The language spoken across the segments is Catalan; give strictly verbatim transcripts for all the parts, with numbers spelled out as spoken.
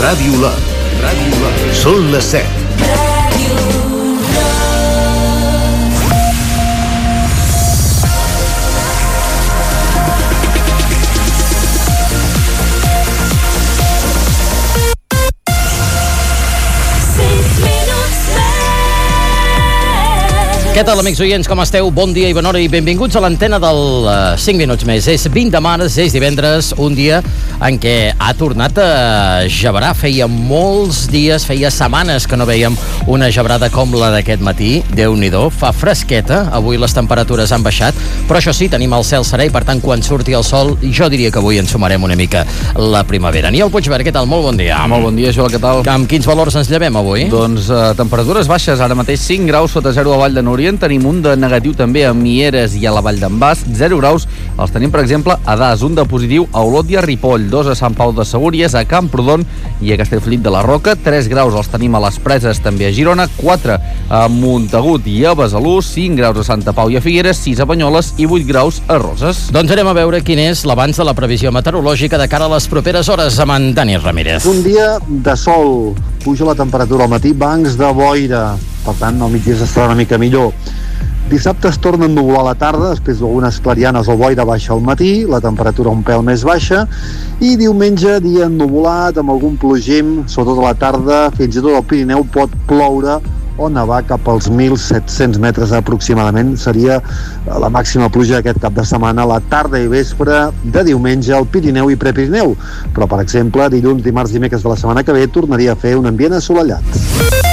Ràdio Lot. Ràdio Lot. Són les set. Què tal, amics oients, com esteu? Bon dia i bona hora i benvinguts a l'antena del uh, cinc minuts més. És vint de març, és divendres, un dia en què ha tornat a gebrar. Feia molts dies, feia setmanes que no veiem una gebrada com la d'aquest matí. Déu-n'hi-do, fa fresqueta, avui les temperatures han baixat, però això sí, tenim el cel serè i per tant quan surti el sol jo diria que avui ens sumarem una mica la primavera. Aniol Puigverd, què tal? Molt bon dia. Molt bon dia, Joel, què tal? Amb quins valors ens llevem avui? Doncs uh, temperatures baixes, ara mateix cinc graus sota zero a Vall de Núria. Tenim un de negatiu també a Mieres i a la Vall d'en Bas, zero graus els tenim per exemple a Das, un de positiu a Olot i a Ripoll, dos a Sant Pau de Segúries, a Camprodon i a Castellfollit de la Roca, tres graus els tenim a les Preses també a Girona, quatre a Montagut i a Besalú, cinc graus a Santa Pau i a Figueres, sis a Banyoles i vuit graus a Roses. Doncs anem a veure quin és l'avanç de la previsió meteorològica de cara a les properes hores amb en Dani Ramírez. Un dia de sol, puja la temperatura al matí, bancs de boira, per tant al migdia s'estarà una mica millor. Dissabte es torna a ennuvolar a la tarda, després d'algunes clarianes o boira baixa al matí, la temperatura un pèl més baixa, i diumenge dia ennuvolat amb algun plogim, sobretot a la tarda, fins i tot al Pirineu pot ploure o nevar cap als mil set-cents metres aproximadament. Seria la màxima pluja aquest cap de setmana, la tarda i vespre de diumenge al Pirineu i Prepirineu. Però, per exemple, dilluns, dimarts, dimecres de la setmana que ve tornaria a fer un ambient assolellat.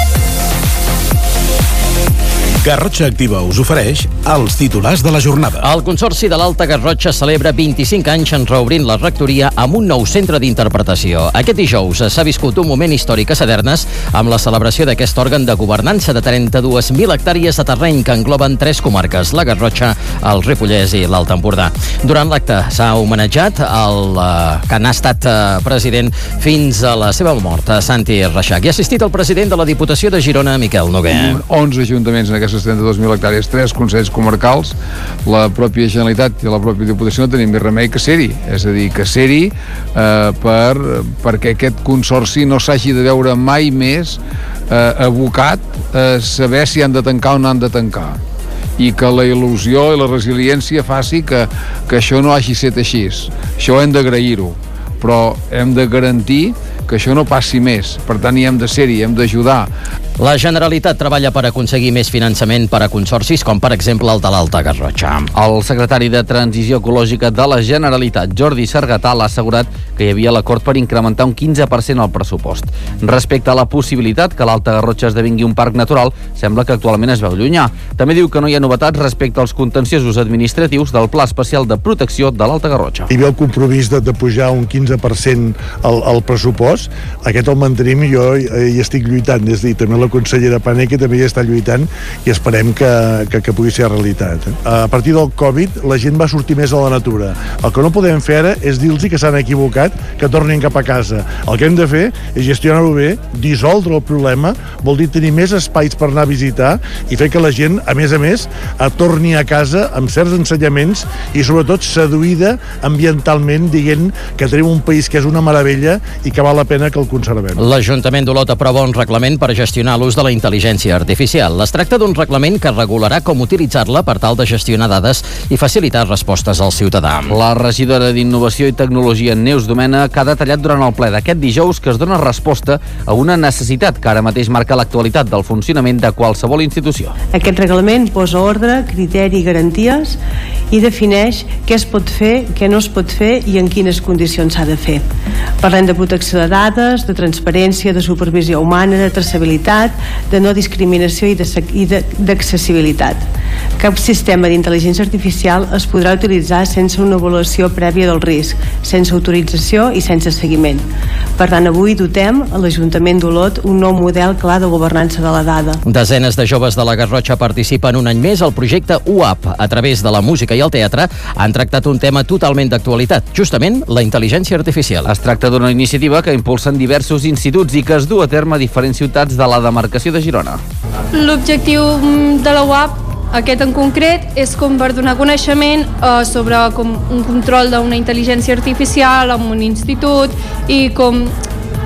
Garrotxa Activa us ofereix els titulars de la jornada. El Consorci de l'Alta Garrotxa celebra vint-i-cinc anys en reobrint la rectoria amb un nou centre d'interpretació. Aquest dijous s'ha viscut un moment històric a Sadernes amb la celebració d'aquest òrgan de governança de trenta-dues mil hectàrees de terreny que engloben tres comarques, la Garrotxa, el Ripollès i l'Alt Empordà. Durant l'acte s'ha homenatjat el uh, que n'ha estat uh, president fins a la seva mort, Santi Reixac. Hi ha assistit el president de la Diputació de Girona, Miquel Noguer. onze ajuntaments en aquestes trenta-dos mil hectàrees, tres consells comarcals, la pròpia Generalitat i la pròpia Diputació no tenim més remei que ser-hi, és a dir, que ser-hi eh, per, perquè aquest consorci no s'hagi de veure mai més eh, abocat a saber si han de tancar o no han de tancar, i que la il·lusió i la resiliència faci que, que això no hagi estat així. Això hem d'agrair-ho, però hem de garantir que això no passi més. Per tant, hi hem de ser-hi, hem d'ajudar. La Generalitat treballa per aconseguir més finançament per a consorcis, com per exemple el de l'Alta Garrotxa. El secretari de Transició Ecològica de la Generalitat, Jordi Sargatal, ha assegurat que hi havia l'acord per incrementar un quinze per cent el pressupost. Respecte a la possibilitat que l'Alta Garrotxa esdevingui un parc natural, sembla que actualment es veu llunyà. També diu que no hi ha novetats respecte als contenciosos administratius del Pla Especial de Protecció de l'Alta Garrotxa. Hi havia el compromís de, de pujar un quinze per cent el, el pressupost. Aquest el mantenim i jo hi estic lluitant, des de també la consellera Paneque també hi està lluitant i esperem que, que, que pugui ser realitat. A partir del Covid la gent va sortir més a la natura. El que no podem fer ara és dir-los que s'han equivocat, que tornin cap a casa. El que hem de fer és gestionar-ho bé, dissoldre el problema, vol dir tenir més espais per anar a visitar i fer que la gent, a més a més, torni a casa amb certs ensenyaments i sobretot seduïda ambientalment, dient que tenim un país que és una meravella i que val la pena que el conservem. L'Ajuntament d'Olot aprova un reglament per gestionar l'ús de la intel·ligència artificial. Es tracta d'un reglament que regularà com utilitzar-la per tal de gestionar dades i facilitar respostes al ciutadà. La regidora d'Innovació i Tecnologia, Neus Domènech, ha detallat durant el ple d'aquest dijous que es dona resposta a una necessitat que ara mateix marca l'actualitat del funcionament de qualsevol institució. Aquest reglament posa ordre, criteri i garanties i defineix què es pot fer, què no es pot fer i en quines condicions s'ha de fer. Parlem de protecció de dades, de transparència, de supervisió humana, de traçabilitat, de no discriminació i d'accessibilitat. Cap sistema d'intel·ligència artificial es podrà utilitzar sense una avaluació prèvia del risc, sense autorització i sense seguiment. Per tant, avui dotem a l'Ajuntament d'Olot un nou model clar de governança de la dada. Desenes de joves de la Garrotxa participen un any més al projecte U A P. A través de la música i el teatre han tractat un tema totalment d'actualitat, justament la intel·ligència artificial. Es tracta d'una iniciativa que impulsen diversos instituts i que es du a terme a diferents ciutats de la demarcació de Girona. L'objectiu de la U A P, aquest en concret, és com per donar coneixement eh, sobre com un control d'una intel·ligència artificial en un institut i com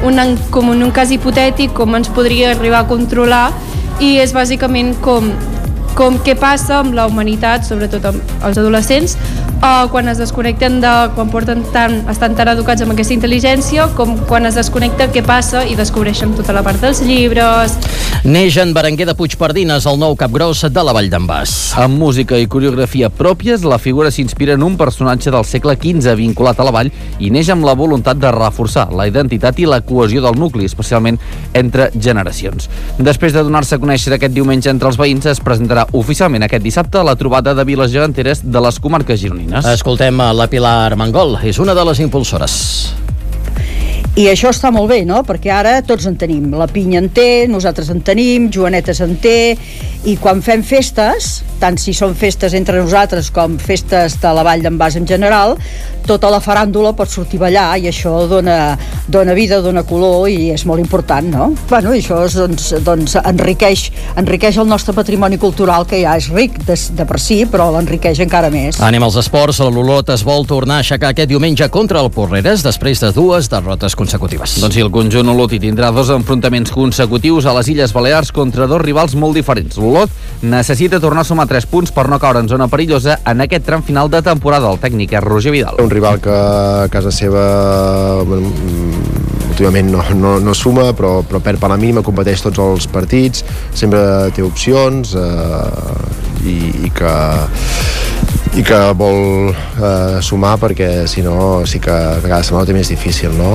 un, com en un cas hipotètic, com ens podria arribar a controlar, i és bàsicament com, com què passa amb la humanitat, sobretot amb els adolescents, uh, quan es desconnecten de, quan porten tan, estan tan educats amb aquesta intel·ligència, com quan es desconnecta què passa i descobreixen tota la part dels llibres. Neix en Berenguer de Puigpardines, el nou capgròs de la Vall d'en Bas. Amb música i coreografia pròpies, la figura s'inspira en un personatge del segle quinze vinculat a la vall i neix amb la voluntat de reforçar la identitat i la cohesió del nucli, especialment entre generacions. Després de donar-se a conèixer aquest diumenge entre els veïns, es presentarà oficialment aquest dissabte a la trobada de viles geganteres de les comarques gironines. Escoltem la Pilar Mangol, és una de les impulsores. I això està molt bé, no? Perquè ara tots en tenim. La Pinya en té, nosaltres en tenim, Joanetes en té, i quan fem festes, tant si són festes entre nosaltres com festes de la Vall d'en Bas en general, tota la faràndula pot sortir a ballar i això dona, dona vida, dona color i és molt important, no? Bueno, i això és, doncs, doncs enriqueix, enriqueix el nostre patrimoni cultural, que ja és ric de, de per si, però l'enriqueix encara més. Anem als esports. l'Olot es vol tornar a aixecar aquest diumenge contra el Porreres després de dues derrotes consecutives. Doncs sí, el conjunt olotí tindrà dos enfrontaments consecutius a les Illes Balears contra dos rivals molt diferents. L'Olot necessita tornar a sumar tres punts per no caure en zona perillosa en aquest tram final de temporada. El tècnic és Roger Vidal. Un rival que a casa seva bueno, últimament no, no, no suma, però, però perd per la mínima, competeix tots els partits, sempre té opcions eh, i, i que i que vol eh, sumar, perquè si no sí que, que cada setmana ho té més difícil, no?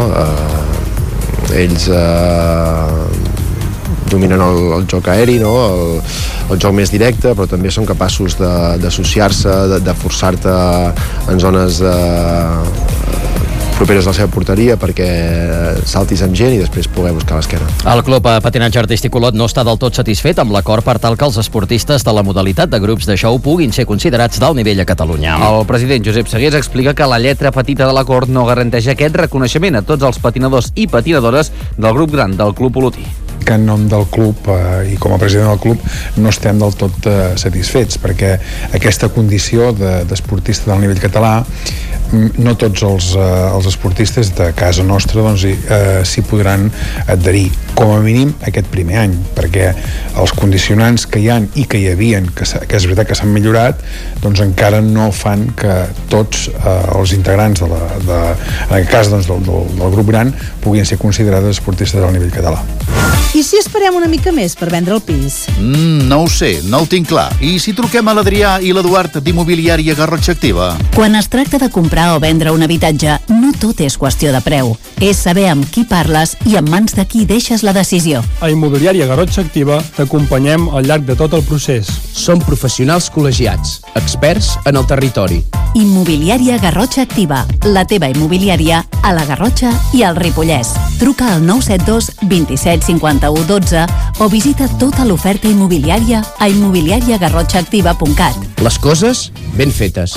Eh, ells eh, dominen el, el joc aeri, no? el, el joc més directe, però també són capaços d'associar-se, de, de forçar-te en zones eh, properes a la seva porteria perquè saltis amb gent i després poder buscar l'esquena. El Club Patinatge Artístic Olot no està del tot satisfet amb l'acord per tal que els esportistes de la modalitat de grups de show puguin ser considerats d'alt nivell a Catalunya. El president Josep Segués explica que la lletra petita de l'acord no garanteix aquest reconeixement a tots els patinadors i patinadores del grup gran del Club Olotí. Que en nom del club eh, i com a president del club no estem del tot eh, satisfets, perquè aquesta condició d'esportista de, del nivell català no tots els, eh, els esportistes de casa nostra doncs, eh, s'hi podran adherir, com a mínim aquest primer any, perquè els condicionants que hi ha i que hi havien, que, que és veritat que s'han millorat, doncs encara no fan que tots eh, els integrants de la, de, en aquest cas doncs, del, del, del grup gran puguin ser considerats esportistes del nivell català. I si esperem una mica més per vendre el pis? Mm, no ho sé, no ho tinc clar. I si truquem a l'Adrià i l'Eduard d'Immobiliària Garrotxa Activa? Quan es tracta de comprar o vendre un habitatge, no tot és qüestió de preu. És saber amb qui parles i en mans de qui deixes la decisió. A Immobiliària Garrotxa Activa t'acompanyem al llarg de tot el procés. Som professionals col·legiats, experts en el territori. Immobiliària Garrotxa Activa, la teva immobiliària a la Garrotxa i al Ripollès. Truca al nou set dos vint set cinquanta-u dotze o visita tota l'oferta immobiliària a immobiliària garrotxa activa punt cat. Les coses ben fetes.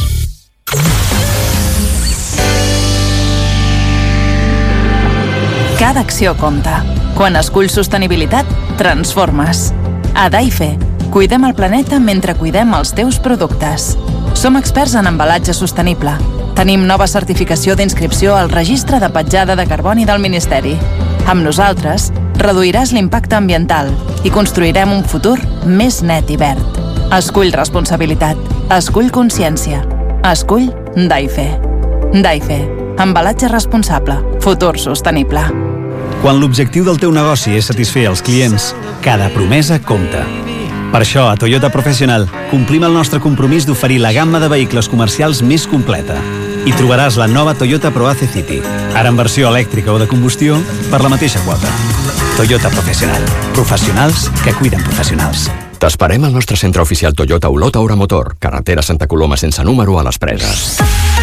Cada acció compta. Quan esculls sostenibilitat, transformes. A Daife, cuidem el planeta mentre cuidem els teus productes. Som experts en embalatge sostenible. Tenim nova certificació d'inscripció al Registre de Petjada de Carboni del Ministeri. Amb nosaltres, reduiràs l'impacte ambiental i construirem un futur més net i verd. Escull responsabilitat. Escull consciència. Escull Daife. Daife. Embalatge responsable. Futur sostenible. Quan l'objectiu del teu negoci és satisfer els clients, cada promesa compta. Per això, a Toyota Professional, complim el nostre compromís d'oferir la gamma de vehicles comercials més completa. Hi trobaràs la nova Toyota ProAce City, ara en versió elèctrica o de combustió, per la mateixa quota. Toyota Professional. Professionals que cuiden professionals. T'esperem al nostre centre oficial Toyota Olot a Motor, carretera Santa Coloma sense número a les Preses.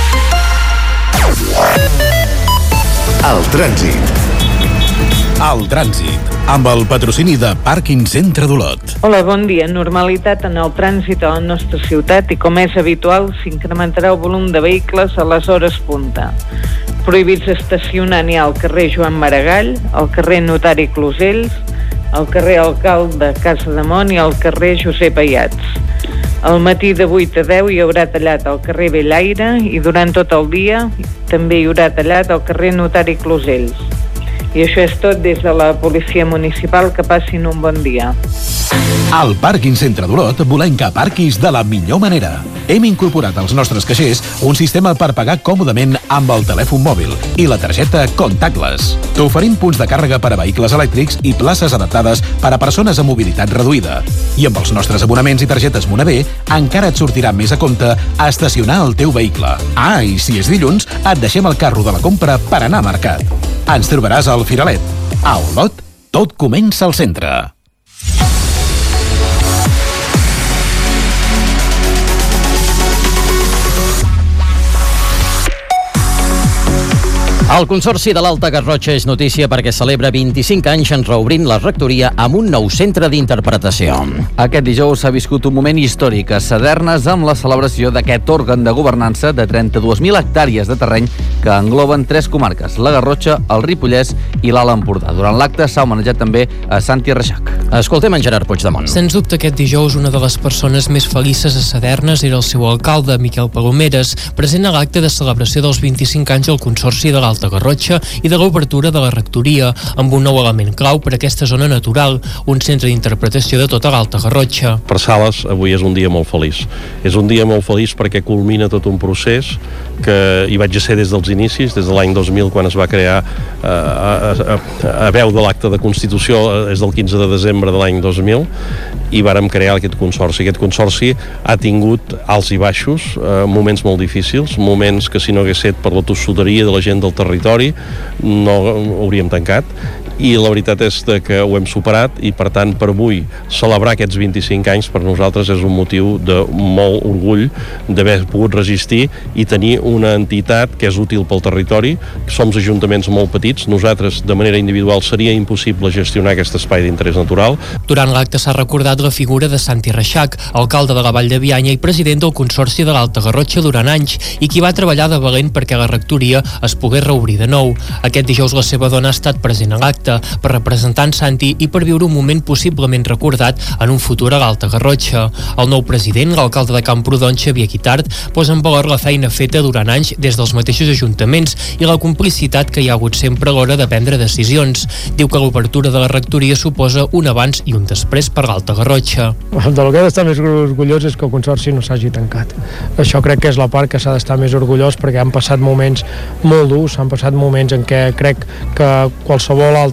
El trànsit. El trànsit, amb el patrocini de Pàrquing Centre d'Olot. Hola, bon dia. Normalitat en el trànsit a la nostra ciutat i, com és habitual, s'incrementarà el volum de vehicles a les hores punta. Prohibits estacionar n'hi ha al carrer Joan Maragall, al carrer Notari Closells, al carrer Alcalde Casademont i al carrer Josep Ayats. Al matí de vuit a deu hi haurà tallat al carrer Bellaire i durant tot el dia també hi haurà tallat al carrer Notari Closells. I això és tot des de la policia municipal. Que passin un bon dia. Al Pàrquing Centre d'Olot volem que aparquis de la millor manera. Hem incorporat als nostres caixers un sistema per pagar còmodament amb el telèfon mòbil i la targeta contactless. T'oferim punts de càrrega per a vehicles elèctrics i places adaptades per a persones amb mobilitat reduïda. I amb els nostres abonaments i targetes Monavé encara et sortirà més a compte a estacionar el teu vehicle. Ah, i si és dilluns, et deixem el carro de la compra per anar a mercat. Ens trobaràs al Firalet. A Olot, tot comença al centre. El Consorci de l'Alta Garrotxa és notícia perquè celebra vint-i-cinc anys en reobrint la rectoria amb un nou centre d'interpretació. Aquest dijous s'ha viscut un moment històric a Sadernes amb la celebració d'aquest òrgan de governança de trenta-dues mil hectàrees de terreny que engloben tres comarques, la Garrotxa, el Ripollès i l'Alt Empordà. Durant l'acte s'ha homenatjat també a Santi Reixac. Escoltem en Gerard Puigdemont. Sens dubte aquest dijous una de les persones més felices a Sadernes era el seu alcalde, Miquel Palomeres, present a l'acte de celebració dels vint-i-cinc anys del Consorci de l'Alta Garrotxa i de l'obertura de la rectoria, amb un nou element clau per a aquesta zona natural, un centre d'interpretació de tota l'Alta Garrotxa. Per Sales, avui és un dia molt feliç. És un dia molt feliç perquè culmina tot un procés que hi vaig ser des dels inicis, des de l'any dos mil, quan es va crear eh, a, a, a veu de l'acte de Constitució, és del quinze de desembre de l'any dos mil, i vàrem crear aquest consorci. Aquest consorci ha tingut alts i baixos, eh, moments molt difícils, moments que si no hagués estat per la tossuderia de la gent del territori no hauríem tancat, i la veritat és que ho hem superat i per tant per avui celebrar aquests vint-i-cinc anys per nosaltres és un motiu de molt orgull d'haver pogut resistir i tenir una entitat que és útil pel territori. Som ajuntaments molt petits, nosaltres de manera individual seria impossible gestionar aquest espai d'interès natural. Durant l'acte s'ha recordat la figura de Santi Reixac, alcalde de la Vall de Bianya i president del Consorci de l'Alta Garrotxa durant anys i qui va treballar de valent perquè la rectoria es pogués reobrir de nou. Aquest dijous la seva dona ha estat present a l'acte per representar en Santi i per viure un moment possiblement recordat en un futur a l'Alta Garrotxa. El nou president, l'alcalde de Camprodon, Xavier Guitart, posa en valor la feina feta durant anys des dels mateixos ajuntaments i la complicitat que hi ha hagut sempre a l'hora de prendre decisions. Diu que l'obertura de la rectoria suposa un abans i un després per l'Alta Garrotxa. De lo que he d'estar més orgullós és que el Consorci no s'hagi tancat. Això crec que és la part que s'ha d'estar més orgullós perquè han passat moments molt durs, han passat moments en què crec que qualsevol altre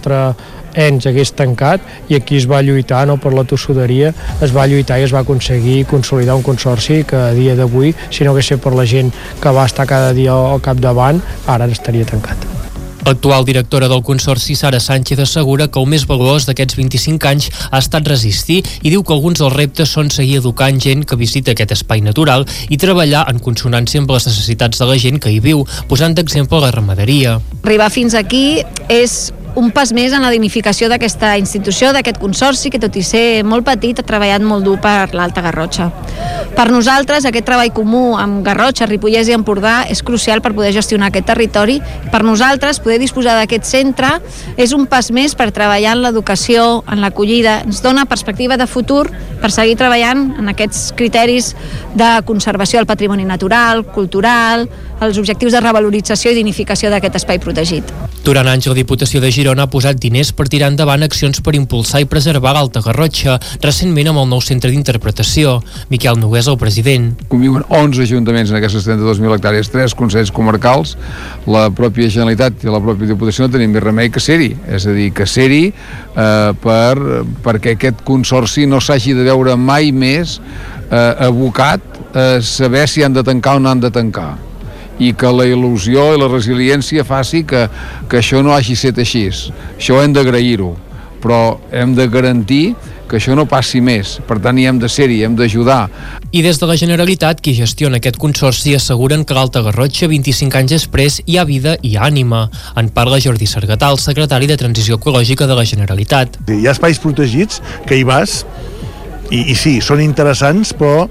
ens hagués tancat i aquí es va lluitar, no, per la tossuderia, es va lluitar i es va aconseguir consolidar un consorci que a dia d'avui, si no hagués estat per la gent que va estar cada dia al capdavant, ara estaria tancat. L'actual directora del Consorci, Sara Sánchez, assegura que el més valuós d'aquests vint-i-cinc anys ha estat resistir i diu que alguns dels reptes són seguir educant gent que visita aquest espai natural i treballar en consonància amb les necessitats de la gent que hi viu, posant d'exemple la ramaderia. Arribar fins aquí és un pas més en la dignificació d'aquesta institució, d'aquest consorci, que tot i ser molt petit ha treballat molt dur per l'Alta Garrotxa. Per nosaltres, aquest treball comú amb Garrotxa, Ripollès i Empordà és crucial per poder gestionar aquest territori. Per nosaltres, poder disposar d'aquest centre és un pas més per treballar en l'educació, en l'acollida. Ens dona perspectiva de futur per seguir treballant en aquests criteris de conservació del patrimoni natural, cultural, els objectius de revalorització i dignificació d'aquest espai protegit. Durant anys, la Diputació de Girona ha posat diners per tirar endavant accions per impulsar i preservar l'Alta Garrotxa, recentment amb el nou centre d'interpretació. Miquel Nogués, el president. Conviuen onze ajuntaments en aquestes trenta-dues mil hectàrees, tres consells comarcals, la pròpia Generalitat i la pròpia Diputació no tenim més remei que ser-hi, és a dir, que ser-hi eh, per, perquè aquest consorci no s'hagi de veure mai més eh, abocat a saber si han de tancar o no han de tancar, i que la il·lusió i la resiliència faci que, que això no hagi estat així. Això hem d'agrair-ho, però hem de garantir que això no passi més. Per tant, hi hem de ser-hi, hem d'ajudar. I des de la Generalitat, qui gestiona aquest consorci, asseguren que l'Alta Garrotxa, vint-i-cinc anys després, hi ha vida i ànima. En parla Jordi Sargatà, el secretari de Transició Ecològica de la Generalitat. Hi ha espais protegits que hi vas i, i sí, són interessants, però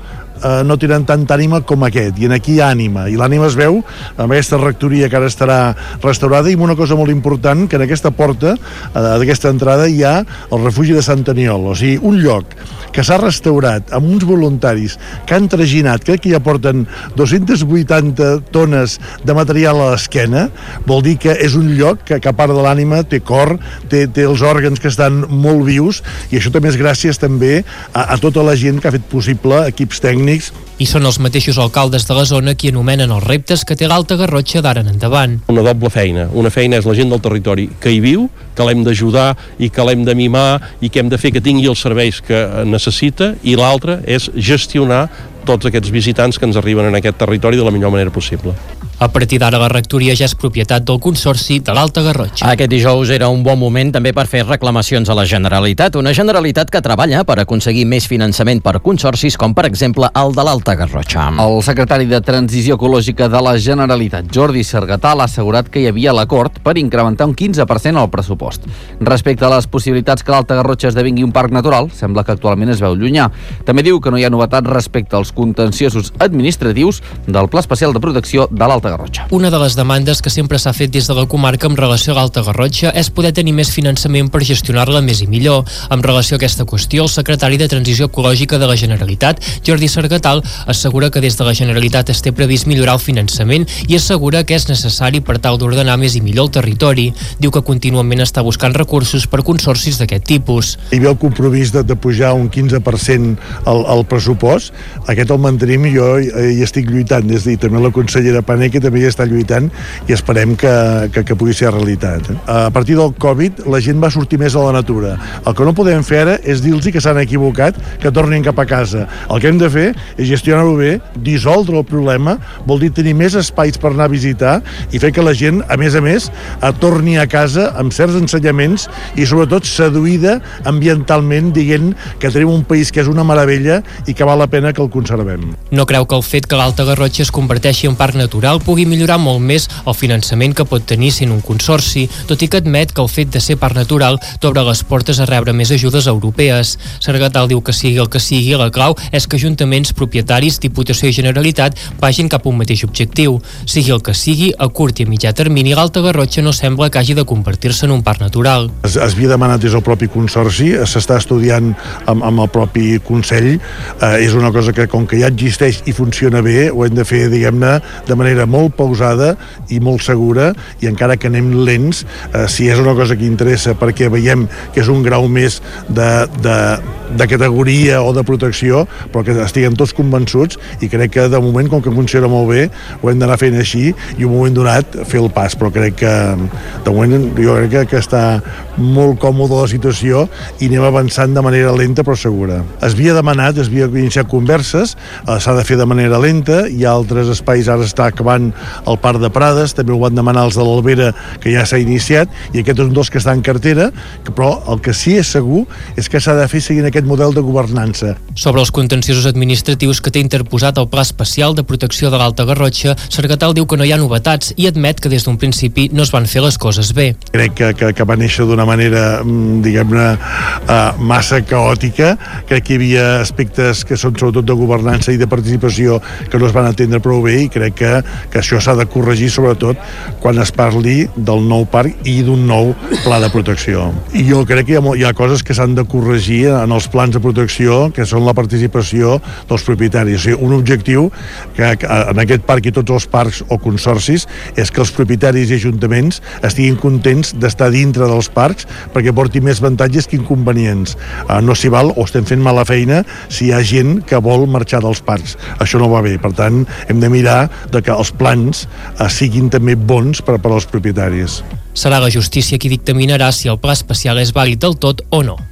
eh, no tenen tanta ànima com aquest, i en aquí hi ha ànima, i l'ànima es veu amb aquesta rectoria que ara estarà restaurada, i amb una cosa molt important, que en aquesta porta eh, d'aquesta entrada hi ha el refugi de Sant Aniol, o sigui, un lloc que s'ha restaurat amb uns voluntaris que han traginat, crec que ja porten dues-centes vuitanta tones de material a l'esquena, vol dir que és un lloc que, que a part de l'ànima té cor, té, té els òrgans que estan molt vius, i això també és gràcies també a, a tota la gent que ha fet possible, equips tècnics. I són els mateixos alcaldes de la zona qui anomenen els reptes que té l'Alta Garrotxa d'ara en endavant. Una doble feina. Una feina és la gent del territori que hi viu, que l'hem d'ajudar i que l'hem de mimar i que hem de fer que tingui els serveis que necessita, i l'altra és gestionar tots aquests visitants que ens arriben en aquest territori de la millor manera possible. A partir d'ara la rectoria ja és propietat del Consorci de l'Alta Garrotxa. Aquest dijous era un bon moment també per fer reclamacions a la Generalitat, una Generalitat que treballa per aconseguir més finançament per consorcis, com per exemple el de l'Alta Garrotxa. El secretari de Transició Ecològica de la Generalitat, Jordi Sargatal, ha assegurat que hi havia l'acord per incrementar un quinze per cent el pressupost. Respecte a les possibilitats que l'Alta Garrotxa esdevingui un parc natural, sembla que actualment es veu llunyà. També diu que no hi ha novetats respecte als contenciosos administratius del Pla Especial de Protecció de l'Alta Garrotxa. Una de les demandes que sempre s'ha fet des de la comarca en relació a l'Alta Garrotxa és poder tenir més finançament per gestionar-la més i millor. En relació a aquesta qüestió, el secretari de Transició Ecològica de la Generalitat, Jordi Sargatal, assegura que des de la Generalitat es té previst millorar el finançament i assegura que és necessari per tal d'ordenar més i millor el territori. Diu que contínuament està buscant recursos per consorcis d'aquest tipus. Hi havia el compromís de, de pujar un quinze per cent el, el pressupost. Aquest el mantenim, i jo hi estic lluitant des de també la consellera Pané, que també hi està lluitant, i esperem que, que, que pugui ser realitat. A partir del Covid la gent va sortir més a la natura. El que no podem fer ara és dir-los que s'han equivocat, que tornin cap a casa. El que hem de fer és gestionar-ho bé, dissoldre el problema, vol dir tenir més espais per anar a visitar i fer que la gent, a més a més, torni a casa amb certs ensenyaments i sobretot seduïda ambientalment, dient que tenim un país que és una meravella i que val la pena que el conservem. No creu que el fet que l'Alta Garrotxa es converteixi en parc natural pugui millorar molt més el finançament que pot tenir sent un consorci, tot i que admet que el fet de ser parc natural t'obre les portes a rebre més ajudes europees. Sargatal diu que sigui el que sigui, la clau és que ajuntaments, propietaris, Diputació i Generalitat vagin cap a un mateix objectiu. Sigui el que sigui, a curt i a mitjà termini, l'Alta Garrotxa no sembla que hagi de convertir-se en un parc natural. Es, es havia demanat des del propi consorci, s'està estudiant amb, amb el propi Consell, eh, és una cosa que com que ja existeix i funciona bé, ho hem de fer, diguem-ne, de manera molt pausada i molt segura, i encara que anem lents, eh, si és una cosa que interessa perquè veiem que és un grau més de, de, de categoria o de protecció, però que estiguem tots convençuts, i crec que de moment, com que funciona molt bé, ho hem d'anar fent així i un moment donat fer el pas, però crec que de moment jo crec que, que està molt còmode la situació i anem avançant de manera lenta però segura. Es havia demanat, es havia iniciat converses, eh, s'ha de fer de manera lenta, hi ha altres espais, ara està acabant el Parc de Prades, també ho van demanar els de l'Albera, que ja s'ha iniciat, i aquest és un dels que està en cartera, que, però el que sí és segur és que s'ha de fer seguint aquest model de governança. Sobre els contenciosos administratius que té interposat el Pla Especial de Protecció de l'Alta Garrotxa, Sargatal diu que no hi ha novetats i admet que des d'un principi no es van fer les coses bé. Crec que, que, que va néixer d'una manera, diguem-ne, uh, massa caòtica. Crec que hi havia aspectes que són sobretot de governança i de participació que no es van entendre prou bé, i crec que, que això s'ha de corregir, sobretot quan es parli del nou parc i d'un nou pla de protecció. I jo crec que hi ha, hi ha coses que s'han de corregir en els plans de protecció, que són la participació dels propietaris. O sigui, un objectiu que, que en aquest parc i tots els parcs o consorcis és que els propietaris i ajuntaments estiguin contents d'estar dintre dels parcs perquè porti més avantatges que inconvenients. Uh, no s'hi val, o estem fent mala feina si hi ha gent que vol marxar dels parcs. Això no va bé. Per tant, hem de mirar de que els plans uh, siguin també bons per, per als propietaris. Serà la justícia qui dictaminarà si el pla especial és vàlid del tot o no.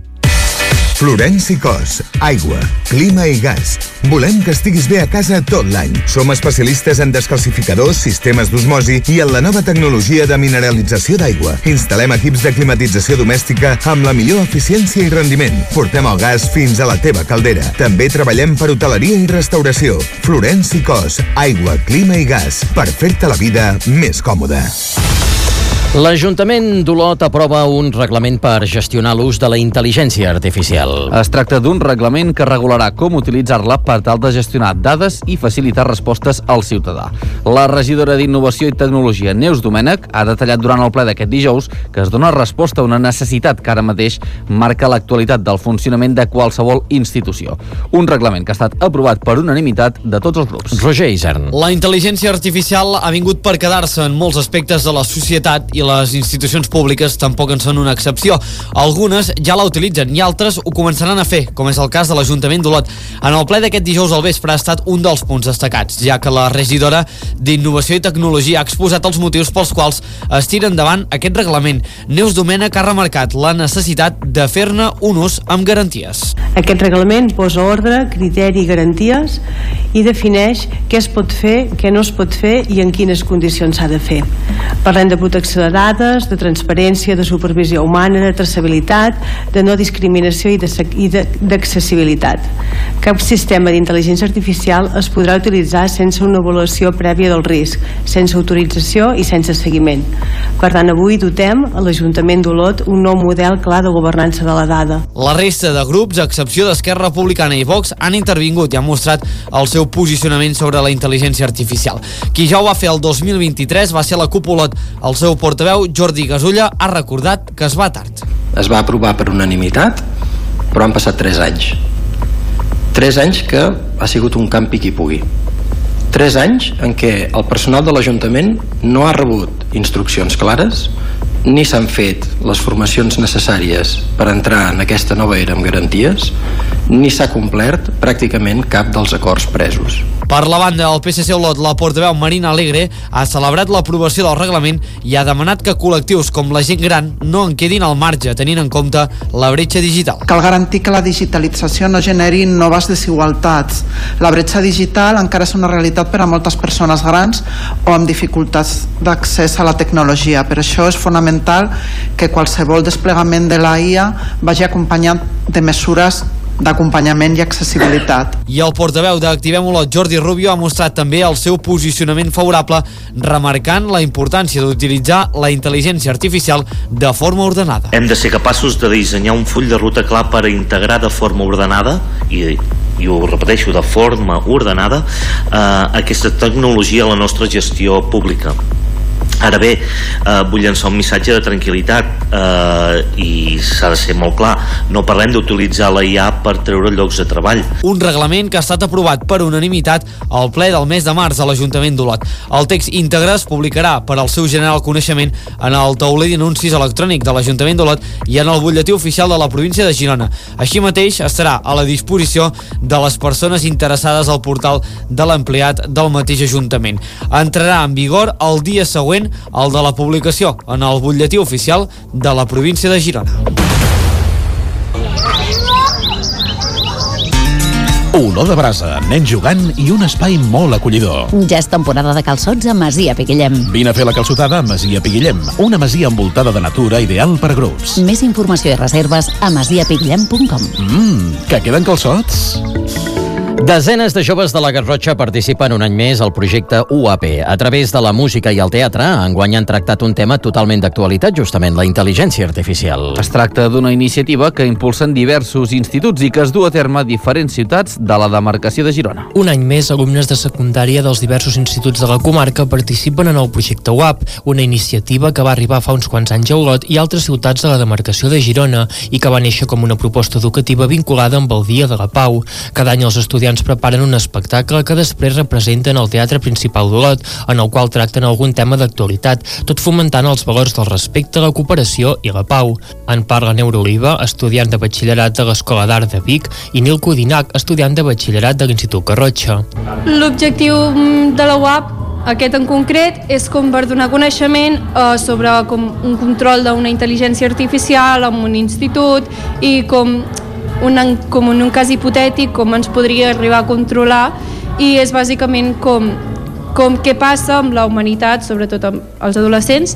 Florenci Cos, aigua, clima i gas. Volem que estiguis bé a casa tot l'any. Som especialistes en descalcificadors, sistemes d'osmosi i en la nova tecnologia de mineralització d'aigua. Instal·lem equips de climatització domèstica amb la millor eficiència i rendiment. Portem el gas fins a la teva caldera. També treballem per hoteleria i restauració. Florenci Cos, aigua, clima i gas. Per fer-te la vida més còmoda. L'Ajuntament d'Olot aprova un reglament per gestionar l'ús de la intel·ligència artificial. Es tracta d'un reglament que regularà com utilitzar-la per tal de gestionar dades i facilitar respostes al ciutadà. La regidora d'Innovació i Tecnologia, Neus Domènech, ha detallat durant el ple d'aquest dijous que es dona resposta a una necessitat que ara mateix marca l'actualitat del funcionament de qualsevol institució. Un reglament que ha estat aprovat per unanimitat de tots els grups. Roger Isern. La intel·ligència artificial ha vingut per quedar-se en molts aspectes de la societat i les institucions públiques tampoc en són una excepció. Algunes ja la utilitzen i altres ho començaran a fer, com és el cas de l'Ajuntament d'Olot. En el ple d'aquest dijous al vespre ha estat un dels punts destacats, ja que la regidora d'Innovació i Tecnologia ha exposat els motius pels quals es tira endavant aquest reglament. Neus Domènech ha remarcat la necessitat de fer-ne un ús amb garanties. Aquest reglament posa ordre, criteri i garanties i defineix què es pot fer, què no es pot fer i en quines condicions s'ha de fer. Parlem de protecció de dades, de transparència, de supervisió humana, de traçabilitat, de no discriminació i d'accessibilitat. Cap sistema d'intel·ligència artificial es podrà utilitzar sense una avaluació prèvia del risc, sense autorització i sense seguiment. Per tant, avui dotem a l'Ajuntament d'Olot un nou model clar de governança de la dada. La resta de grups, a excepció d'Esquerra Republicana i Vox, han intervingut i han mostrat el seu posicionament sobre la intel·ligència artificial. Qui ja ho va fer el dos mil vint-i-tres va ser la CUP Olot. El seu portaveu, Jordi Gasulla, ha recordat que es va tard. Es va aprovar per unanimitat, però han passat tres anys. Tres anys que ha sigut un campi qui pugui. Tres anys en què el personal de l'Ajuntament no ha rebut instruccions clares, ni s'han fet les formacions necessàries per entrar en aquesta nova era amb garanties, ni s'ha complert pràcticament cap dels acords presos. Per la banda, el P S C Olot, la portaveu Marina Alegre, ha celebrat l'aprovació del reglament i ha demanat que col·lectius com la gent gran no en quedin al marge, tenint en compte la bretxa digital. Cal garantir que la digitalització no generi noves desigualtats. La bretxa digital encara és una realitat per a moltes persones grans o amb dificultats d'accés a la tecnologia. Per això és fonamental que qualsevol desplegament de la I A vagi acompanyat de mesures d'acompanyament i accessibilitat. I el portaveu d'Activem Olot, Jordi Rubio, ha mostrat també el seu posicionament favorable, remarcant la importància d'utilitzar la intel·ligència artificial de forma ordenada. Hem de ser capaços de dissenyar un full de ruta clar per a integrar de forma ordenada i i ho repeteixo, de forma ordenada eh, aquesta tecnologia a la nostra gestió pública. Ara bé, eh, vull llançar un missatge de tranquil·litat eh, i s'ha de ser molt clar, no parlem d'utilitzar la I A per treure llocs de treball. Un reglament que ha estat aprovat per unanimitat al ple del mes de març a l'Ajuntament d'Olot. El text íntegre es publicarà per al seu general coneixement en el tauler d'anuncis electrònic de l'Ajuntament d'Olot i en el butlletí oficial de la província de Girona. Així mateix estarà a la disposició de les persones interessades al portal de l'empleat del mateix Ajuntament. Entrarà en vigor el dia següent el de la publicació en el butlletí oficial de la província de Girona. Olor de brasa, nens jugant i un espai molt acollidor. Ja és temporada de calçots a Masia Piguillem. Vine a fer la calçotada a Masia Piguillem, una masia envoltada de natura ideal per a grups. Més informació i reserves a masia piguillem punt com. Mmm, que queden calçots? Desenes de joves de la Garrotxa participen un any més al projecte U A P. A través de la música i el teatre, enguany han tractat un tema totalment d'actualitat, justament la intel·ligència artificial. Es tracta d'una iniciativa que impulsen diversos instituts i que es du a terme a diferents ciutats de la demarcació de Girona. Un any més, alumnes de secundària dels diversos instituts de la comarca participen en el projecte U A P, una iniciativa que va arribar fa uns quants anys a Olot i altres ciutats de la demarcació de Girona i que va néixer com una proposta educativa vinculada amb el Dia de la Pau. Cada any els estudiants preparen un espectacle que després representen al Teatre Principal d'Olot, en el qual tracten algun tema d'actualitat, tot fomentant els valors del respecte, la cooperació i la pau. En parla Neura Oliva, estudiant de batxillerat de l'Escola d'Art de Vic, i Nil Codinac, estudiant de batxillerat de l'Institut Garrotxa. L'objectiu de la U A P, aquest en concret, és com per donar coneixement eh, sobre com un control d'una intel·ligència artificial en un institut i com Un, com en un cas hipotètic com ens podria arribar a controlar i és bàsicament com, com què passa amb la humanitat, sobretot amb els adolescents,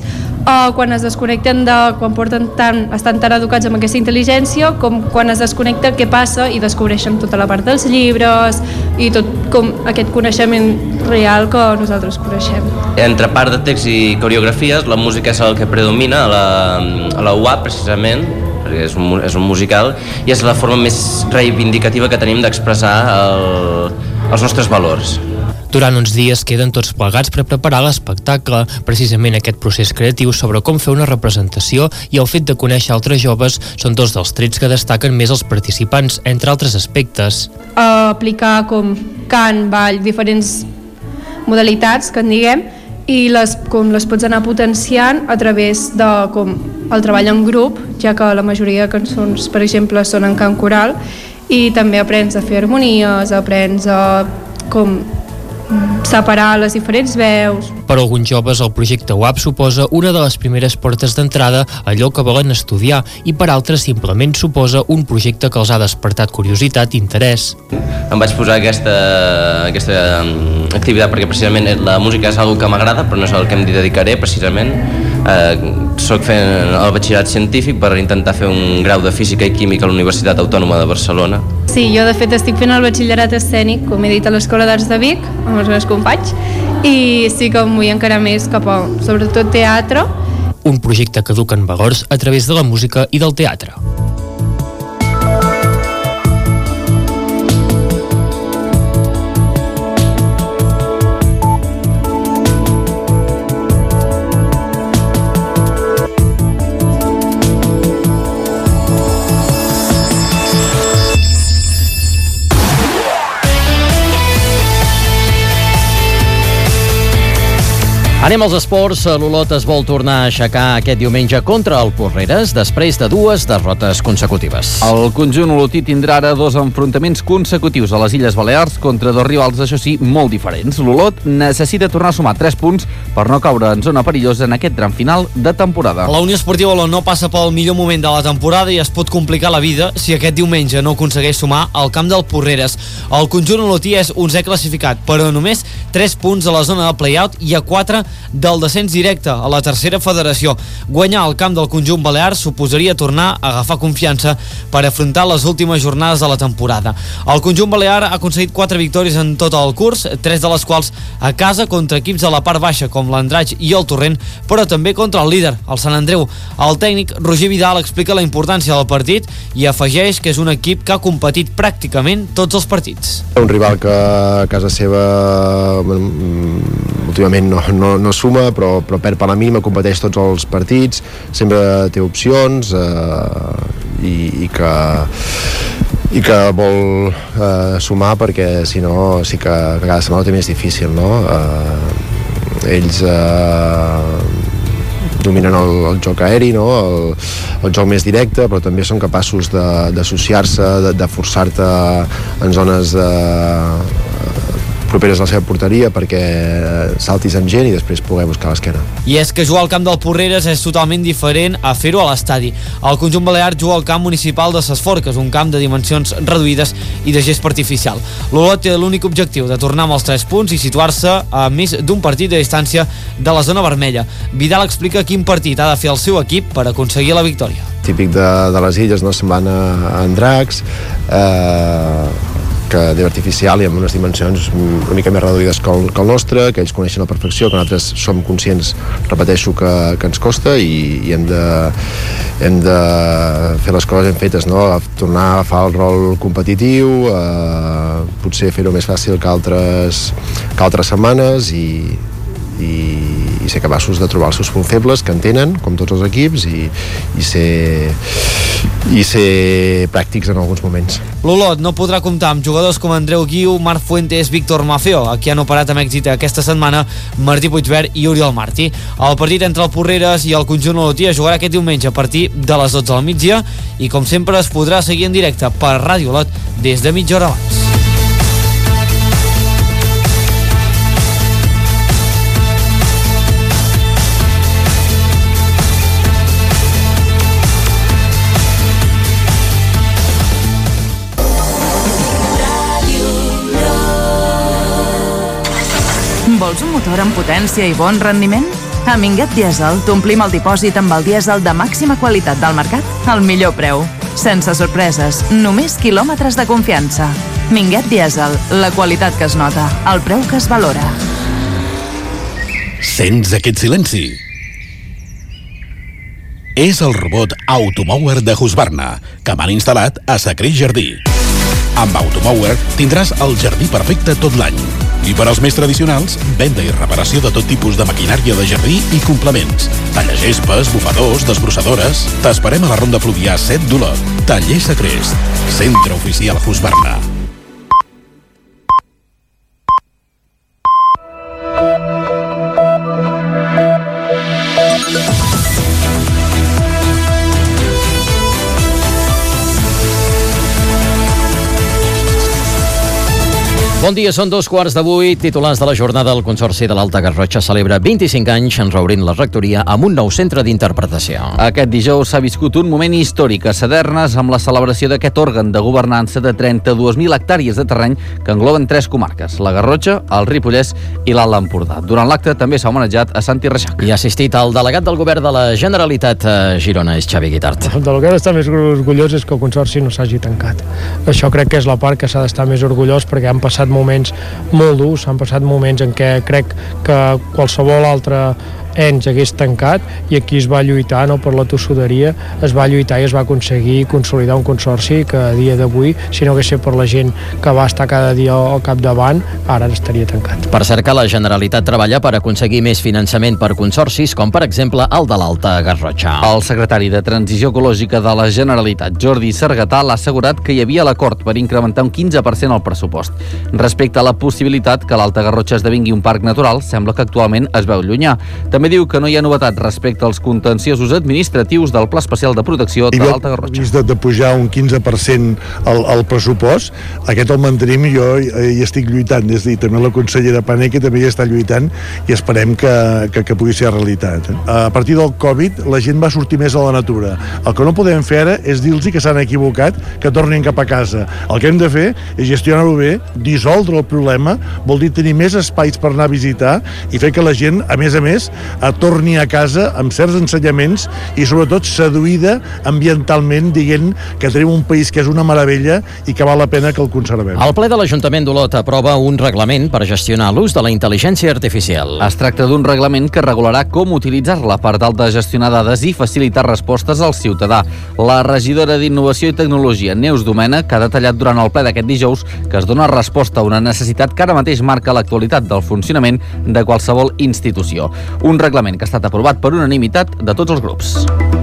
uh, quan es desconnecten de... quan porten tant, estan tan educats amb aquesta intel·ligència, com quan es desconnecta què passa i descobreixen tota la part dels llibres i tot com aquest coneixement real que nosaltres coneixem. Entre part de text i coreografies, la música és el que predomina a la, a la U A P precisament, perquè és un, és un musical, i és la forma més reivindicativa que tenim d'expressar el, els nostres valors. Durant uns dies queden tots plegats per preparar l'espectacle, precisament aquest procés creatiu sobre com fer una representació i el fet de conèixer altres joves són dos dels trets que destaquen més els participants, entre altres aspectes. Uh, aplicar com cant, ball, diferents modalitats, que en diguem, i les, com les pots anar potenciant a través de com el treball en grup, ja que la majoria de cançons, per exemple, són en cant coral, i també aprens a fer harmonies, aprens a com separar les diferents veus. Per alguns joves el projecte U A P suposa una de les primeres portes d'entrada a allò que volen estudiar i per altres simplement suposa un projecte que els ha despertat curiositat i interès. Em vaig posar aquesta, aquesta activitat perquè precisament la música és una que m'agrada, però no és el que em dedicaré precisament. Eh, soc fent el batxillerat científic per intentar fer un grau de física i química a la Universitat Autònoma de Barcelona. Sí, jo de fet estic fent el batxillerat escènic, com he dit, a l'Escola d'Arts de Vic, amb els meus companys, i sí que em vull encara més cap a, sobretot, teatre. Un projecte que educa en valors a través de la música i del teatre. Anem als esports. L'Olot es vol tornar a aixecar aquest diumenge contra el Porreres després de dues derrotes consecutives. El conjunt olotí tindrà ara dos enfrontaments consecutius a les Illes Balears contra dos rivals, això sí, molt diferents. L'Olot necessita tornar a sumar tres punts per no caure en zona perillosa en aquest tram final de temporada. La Unió Esportiva Olot no passa pel millor moment de la temporada i es pot complicar la vida si aquest diumenge no aconsegueix sumar al camp del Porreres. El conjunt olotí és onzè classificat, però només tres punts a la zona de play-out i a quatre del descens directe a la tercera federació. Guanyar el camp del conjunt balear suposaria tornar a agafar confiança per afrontar les últimes jornades de la temporada. El conjunt balear ha aconseguit quatre victòries en tot el curs, tres de les quals a casa contra equips de la part baixa com l'Andratx i el Torrent, però també contra el líder, el Sant Andreu. El tècnic Roger Vidal explica la importància del partit i afegeix que és un equip que ha competit pràcticament tots els partits. Un rival que a casa seva últimament no, no, no suma, però, però perd per la mínima, competeix tots els partits, sempre té opcions eh, i, i que i que vol eh, sumar perquè si no sí que, que cada setmana ho té més difícil, no? Eh, ells eh, dominen el, el joc aeri, no? el, el joc més directe, però també són capaços d'associar-se, de, de, de forçar-te en zones eh, properes a la seva porteria perquè saltis amb gent i després poder buscar l'esquena. I és que jugar al camp del Porreres és totalment diferent a fer-ho a l'estadi. El conjunt balear juga al camp municipal de Ses Forques, un camp de dimensions reduïdes i de gest artificial. L'Olot té l'únic objectiu de tornar amb els tres punts i situar-se a més d'un partit de distància de la zona vermella. Vidal explica quin partit ha de fer el seu equip per aconseguir la victòria. Típic de, de les illes, no? Se'n van a, a Andratx, eh, que d'herba artificial i amb unes dimensions una mica més reduïdes que el, que el nostre, que ells coneixen a la perfecció, que nosaltres som conscients, repeteixo, que, que ens costa i, i hem, de, hem de fer les coses ben fetes, no? Tornar a agafar el rol competitiu, eh, potser fer-ho més fàcil que altres, que altres setmanes i, i, i ser capaços de trobar els seus punts febles, que en tenen, com tots els equips, i, i ser i ser pràctics en alguns moments. L'Olot no podrà comptar amb jugadors com Andreu Guiu, Marc Fuentes, Víctor Mafeo, a qui han operat amb èxit aquesta setmana Martí Puigvert i Oriol Martí. El partit entre el Porreres i el conjunt olotí es jugarà aquest diumenge a partir de les dotze del migdia i com sempre es podrà seguir en directe per Ràdio Olot des de mitja hora abans. Vols un motor amb potència i bon rendiment? A Minguet Dièsel t'omplim el dipòsit amb el dièsel de màxima qualitat del mercat al millor preu. Sense sorpreses, només quilòmetres de confiança. Minguet Dièsel, la qualitat que es nota, el preu que es valora. Sents aquest silenci? És el robot Automower de Husqvarna, que m'han instal·lat a Sacrés Jardí. Amb Automower tindràs el jardí perfecte tot l'any. I per als més tradicionals, venda i reparació de tot tipus de maquinària de jardí i complements. Tallagespes, bufadors, desbrossadores... T'esperem a la Ronda Fluvià set d'Olot. Taller Sacrés. Centre oficial Husqvarna. Bon dia, són dos quarts de vuit. Titulars de la jornada, el Consorci de l'Alta Garrotxa celebra vint-i-cinc anys en reobrint la rectoria amb un nou centre d'interpretació. Aquest dijous s'ha viscut un moment històric a Sadernes amb la celebració d'aquest òrgan de governança de trenta-dues mil hectàrees de terreny que engloben tres comarques, la Garrotxa, el Ripollès i l'Alt Empordà. Durant l'acte també s'ha homenatjat a Santi Reixac. I ha assistit el delegat del govern de la Generalitat a Girona, és Xavi Guitart. Del que ha d'estar més orgullós és que el Consorci no s'hagi tancat. Això crec que és la part que s'ha d'estar més orgullós, perquè han passat moments molt durs, han passat moments en què crec que qualsevol altre ens hagués tancat, i aquí es va lluitar, no, per la tossuderia, es va lluitar i es va aconseguir consolidar un consorci que a dia d'avui, si no hagués sigut per la gent que va estar cada dia al capdavant, ara estaria tancat. Per cert, que la Generalitat treballa per aconseguir més finançament per consorcis, com per exemple el de l'Alta Garrotxa. El secretari de Transició Ecològica de la Generalitat, Jordi Sargatà, l'ha assegurat que hi havia l'acord per incrementar un quinze per cent el pressupost. Respecte a la possibilitat que l'Alta Garrotxa esdevingui un parc natural, sembla que actualment es veu llunyà. També diu que no hi ha novetat respecte als contenciosos administratius del Pla Especial de Protecció de l'Alta Garrotxa. I de, de pujar un quinze per cent el, el pressupost, aquest el mantenim, jo hi estic lluitant des de també la consellera Pané, que també hi està lluitant, i esperem que, que, que pugui ser realitat. A partir del Covid la gent va sortir més a la natura. El que no podem fer ara és dir-los que s'han equivocat, que tornin cap a casa. El que hem de fer és gestionar-ho bé, dissoldre el problema, vol dir tenir més espais per anar a visitar i fer que la gent, a més a més, a torni a casa amb certs ensenyaments i sobretot seduïda ambientalment, dient que tenim un país que és una meravella i que val la pena que el conservem. El ple de l'Ajuntament d'Olot aprova un reglament per gestionar l'ús de la intel·ligència artificial. Es tracta d'un reglament que regularà com utilitzar-la per tal de gestionar dades i facilitar respostes al ciutadà. La regidora d'Innovació i Tecnologia, Neus Domènech, ha detallat durant el ple d'aquest dijous que es dona resposta a una necessitat que ara mateix marca l'actualitat del funcionament de qualsevol institució. Un reglament que ha estat aprovat per unanimitat de tots els grups.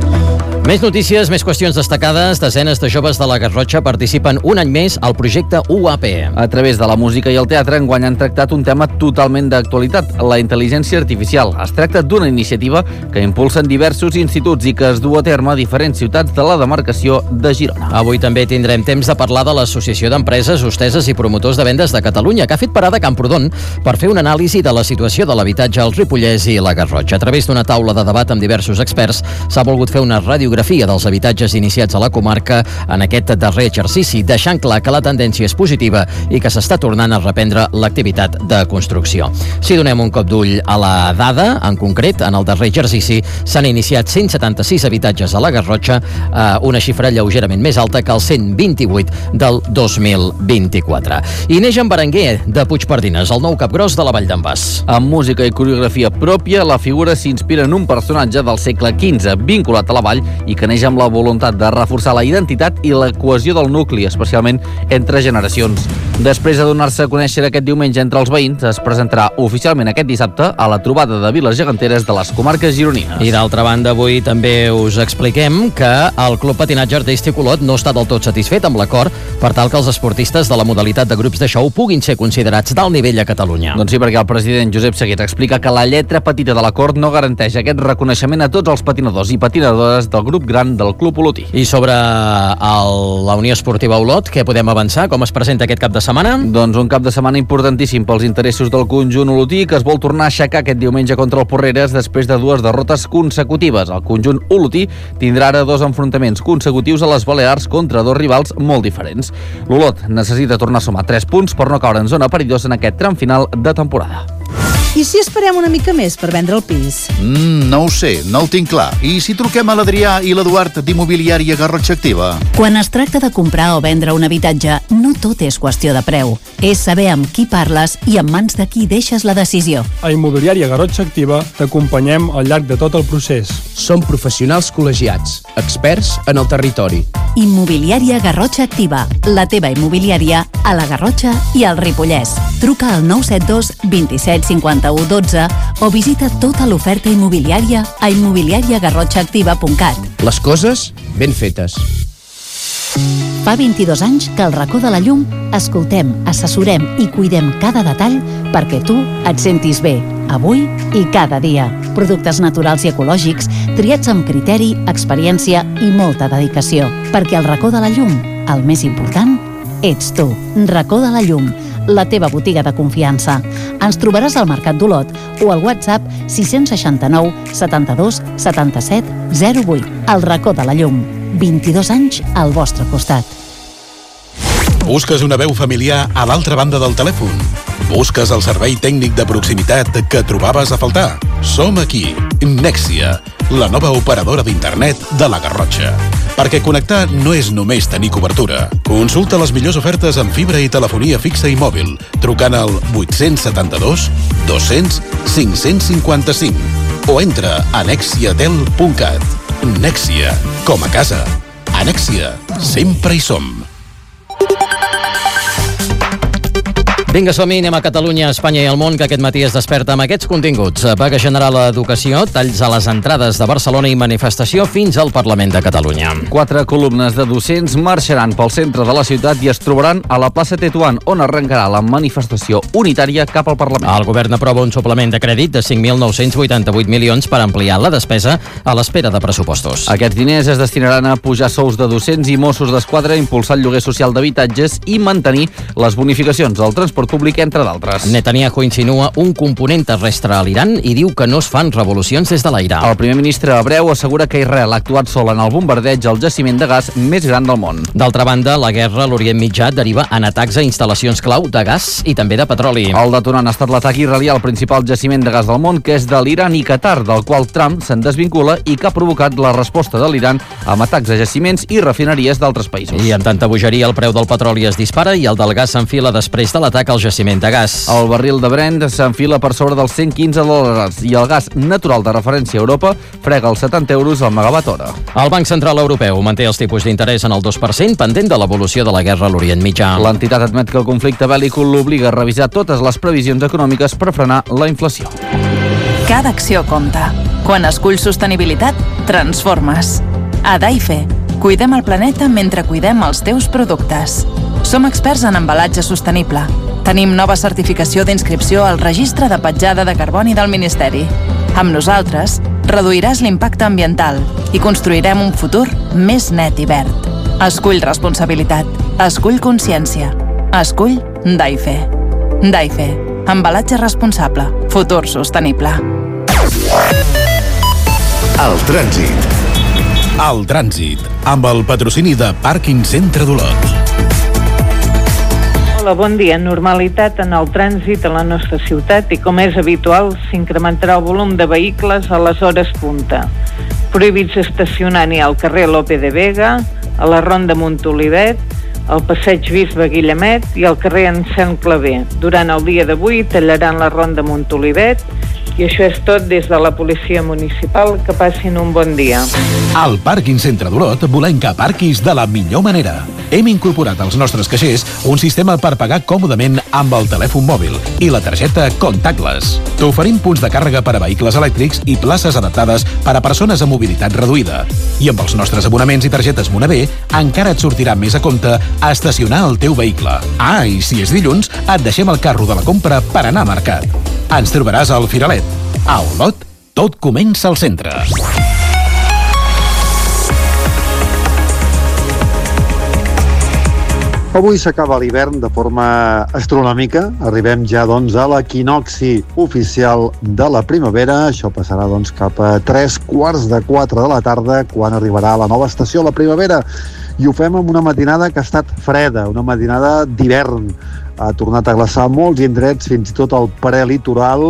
Més notícies, més qüestions destacades. Desenes de joves de la Garrotxa participen un any més al projecte U A P. A través de la música i el teatre, enguany han tractat un tema totalment d'actualitat, la intel·ligència artificial. Es tracta d'una iniciativa que impulsen diversos instituts i que es du a terme a diferents ciutats de la demarcació de Girona. Avui també tindrem temps de parlar de l'Associació d'Empreses, Hosteses i Promotors de Vendes de Catalunya, que ha fet parada a Camprodon per fer una anàlisi de la situació de l'habitatge al Ripollès i la Garrotxa. A través d'una taula de debat amb diversos experts s'ha volgut fer una radiografia dels habitatges iniciats a la comarca en aquest darrer exercici, deixant clar que la tendència és positiva i que s'està tornant a reprendre l'activitat de construcció. Si donem un cop d'ull a la dada, en concret, en el darrer exercici s'han iniciat cent setanta-sis habitatges a la Garrotxa, eh, una xifra lleugerament més alta que el cent vint-i-vuit del dos mil vint-i-quatre. I neix en Berenguer, de Puigpardines, el nou capgròs de la Vall d'en Bas. Amb música i coreografia pròpia, la figura s'inspira en un personatge del segle quinze vinculat a la vall i que neix amb la voluntat de reforçar la identitat i la cohesió del nucli, especialment entre generacions. Després de donar-se a conèixer aquest diumenge entre els veïns, es presentarà oficialment aquest dissabte a la trobada de viles geganteres de les comarques gironines. I d'altra banda, avui també us expliquem que el Club Patinatge Artístic Olot no està del tot satisfet amb l'acord per tal que els esportistes de la modalitat de grups de show puguin ser considerats d'alt nivell a Catalunya. Doncs sí, perquè el president Josep Segués explica que la lletra petita de l'acord no garanteix aquest reconeixement a tots els patinadors i patinadores del grup gran del Club Olotí. I sobre el, la Unió Esportiva Olot, què podem avançar? Com es presenta aquest cap de setmana? Doncs un cap de setmana importantíssim pels interessos del conjunt olotí, que es vol tornar a aixecar aquest diumenge contra el Porreres després de dues derrotes consecutives. El conjunt olotí tindrà ara dos enfrontaments consecutius a les Balears contra dos rivals molt diferents. L'Olot necessita tornar a sumar tres punts per no caure en zona perillosa en aquest tram final de temporada. I si esperem una mica més per vendre el pis? Mm, no ho sé, no ho tinc clar. I si truquem a l'Adrià i l'Eduard d'Immobiliària Garrotxa Activa? Quan es tracta de comprar o vendre un habitatge, no tot és qüestió de preu. És saber amb qui parles i en mans de qui deixes la decisió. A Immobiliària Garrotxa Activa t'acompanyem al llarg de tot el procés. Som professionals col·legiats, experts en el territori. Immobiliària Garrotxa Activa, la teva immobiliària a la Garrotxa i al Ripollès. Truca al nou set dos vint set cinquanta-u dotze o visita tota l'oferta immobiliària a immobiliària garrotxa activa punt cat. Les coses ben fetes. Fa vint-i-dos anys que al racó de la llum escoltem, assessorem i cuidem cada detall perquè tu et sentis bé, avui i cada dia. Productes naturals i ecològics triats amb criteri, experiència i molta dedicació. Perquè al racó de la llum, el més important ets tu. Racó de la llum, la teva botiga de confiança. Ens trobaràs al Mercat d'Olot o al WhatsApp sis sis nou setanta-dos setanta-set zero vuit. El racó de la llum. vint-i-dos anys al vostre costat. Busques una veu familiar a l'altra banda del telèfon? Busques el servei tècnic de proximitat que trobaves a faltar? Som aquí, Nexia, la nova operadora d'internet de la Garrotxa. Perquè connectar no és només tenir cobertura. Consulta les millors ofertes en fibra i telefonia fixa i mòbil, trucant al vuit set dos dos-cents cinc-cents cinquanta-cinc o entra a nexiatel punt cat. Nexia, com a casa. A Nexia, sempre hi som. Vinga, som-hi, anem a Catalunya, Espanya i el món, que aquest matí es desperta amb aquests continguts. Vaga general a l'educació, talls a les entrades de Barcelona i manifestació fins al Parlament de Catalunya. Quatre columnes de docents marxaran pel centre de la ciutat i es trobaran a la plaça Tetuan, on arrencarà la manifestació unitària cap al Parlament. El govern aprova un suplement de crèdit de cinc mil nou-cents vuitanta-vuit milions per ampliar la despesa a l'espera de pressupostos. Aquests diners es destinaran a pujar sous de docents i Mossos d'Esquadra, impulsar el lloguer social d'habitatges i mantenir les bonificacions al transport públic, entre d'altres. Netanyahu insinua un component terrestre a l'Iran i diu que no es fan revolucions des de l'aire. El primer ministre hebreu assegura que Israel ha actuat sol en el bombardeig al jaciment de gas més gran del món. D'altra banda, la guerra a l'Orient Mitjà deriva en atacs a instal·lacions clau de gas i també de petroli. El detonant ha estat l'atac israelià al principal jaciment de gas del món, que és de l'Iran i Qatar, del qual Trump se'n desvincula i que ha provocat la resposta de l'Iran amb atacs a jaciments i refineries d'altres països. I en tanta bogeria, el preu del petroli es dispara i el del gas s'enfila després de l'atac al jaciment de gas. El barril de Brent s'enfila per sobre dels cent quinze dòlars i el gas natural de referència a Europa frega els setanta euros al megawatt hora. El Banc Central Europeu manté els tipus d'interès en el dos per cent pendent de l'evolució de la guerra a l'Orient Mitjà. L'entitat admet que el conflicte bèl·lic l'obliga a revisar totes les previsions econòmiques per frenar la inflació. Cada acció compta. Quan esculls sostenibilitat, transformes. A Daife, cuidem el planeta mentre cuidem els teus productes. Som experts en embalatge sostenible. Tenim nova certificació d'inscripció al Registre de Petjada de Carboni del Ministeri. Amb nosaltres, reduiràs l'impacte ambiental i construirem un futur més net i verd. Escull responsabilitat. Escull consciència. Escull Daife. Daife. Embalatge responsable. Futur sostenible. El trànsit. El trànsit, amb el patrocini de Pàrquing Centre d'Olot. Hola, bon dia. Normalitat en el trànsit a la nostra ciutat i, com és habitual, s'incrementarà el volum de vehicles a les hores punta. Prohibits estacionar ni al carrer Lope de Vega, a la Ronda Montolivet, al passeig Bisbe Guillemet i al carrer Anselm Clavé. Durant el dia d'avui tallaran la Ronda Montolivet i això és tot des de la policia municipal. Que passin un bon dia. Al Pàrquing Centre d'Olot volem que aparquis de la millor manera. Hem incorporat als nostres caixers un sistema per pagar còmodament amb el telèfon mòbil i la targeta Contactless. T'oferim punts de càrrega per a vehicles elèctrics i places adaptades per a persones amb mobilitat reduïda. I amb els nostres abonaments i targetes Monavé encara et sortirà més a compte a estacionar el teu vehicle. Ah, i si és dilluns, et deixem el carro de la compra per anar a mercat. Ens trobaràs al Firalet. A Olot, tot comença al centre. Avui s'acaba l'hivern de forma astronòmica. Arribem ja doncs a l'equinocci oficial de la primavera. Això passarà doncs cap a tres quarts de quatre de la tarda, quan arribarà la nova estació, la primavera. I ho fem amb una matinada que ha estat freda, una matinada d'hivern. Ha tornat a glaçar molts indrets, fins i tot al prelitoral.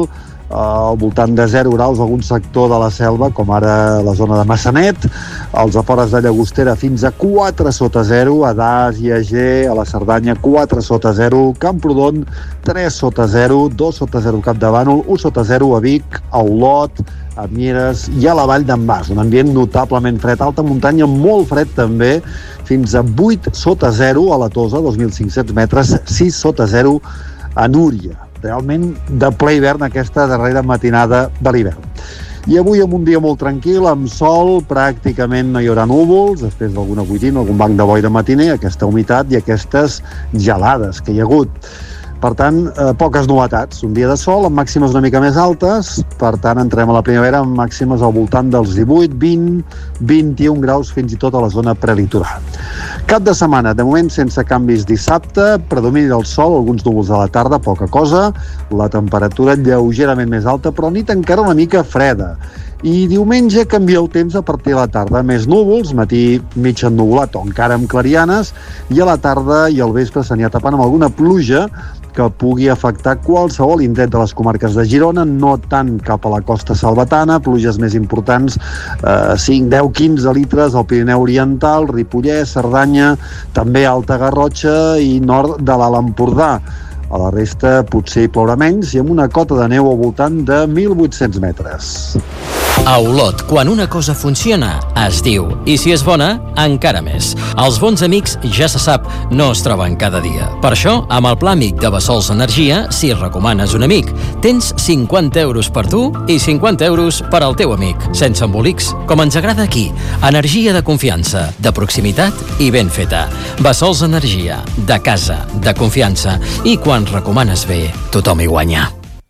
al voltant de zero graus algun sector de la selva, com ara la zona de Massanet, als afores de Llagostera fins a quatre sota zero, a Das i a Ger, a la Cerdanya quatre sota zero, Camprodon tres sota zero, dos sota zero Capdavànol, un sota zero a Vic, a Olot, a Mieres i a la Vall d'en Bas, un ambient notablement fred, alta muntanya molt fred també, fins a vuit sota zero a la Tosa, dos mil cinc-cents metres, sis sota zero a Núria. Realment de ple hivern aquesta darrera matinada de l'hivern. I avui amb un dia molt tranquil, amb sol, pràcticament no hi haurà núvols, després d'alguna boirina, algun banc de boira matiner, aquesta humitat i aquestes gelades que hi ha hagut. Per tant, eh, poques novetats. Un dia de sol amb màximes una mica més altes, per tant entrem a la primavera amb màximes al voltant dels divuit, vint, vint-i-un graus fins i tot a la zona prelitoral. Cap de setmana, de moment sense canvis dissabte, predomini del sol, alguns núvols a la tarda, poca cosa, la temperatura lleugerament més alta, però nit encara una mica freda. I diumenge canvia el temps a partir de la tarda. Més núvols, matí mig ennuvolat o encara amb clarianes, i a la tarda i al vespre s'anirà tapant amb alguna pluja que pugui afectar qualsevol indret de les comarques de Girona, no tant cap a la costa salvatana, pluges més importants, eh, cinc, deu, quinze litres al Pirineu Oriental, Ripollès, Cerdanya, també Alta Garrotxa i nord de l'Alt Empordà. A la resta potser hi plourà menys i amb una cota de neu al voltant de mil vuit-cents metres. A Olot, quan una cosa funciona, es diu. I si és bona, encara més. Els bons amics, ja se sap, no es troben cada dia. Per això, amb el pla amic de Bassols Energia, si recomanes un amic, tens cinquanta euros per tu i cinquanta euros per al teu amic, sense embolics, com ens agrada aquí. Energia de confiança, de proximitat i ben feta. Bassols Energia, de casa, de confiança. I quan recomanes bé, tothom hi guanya.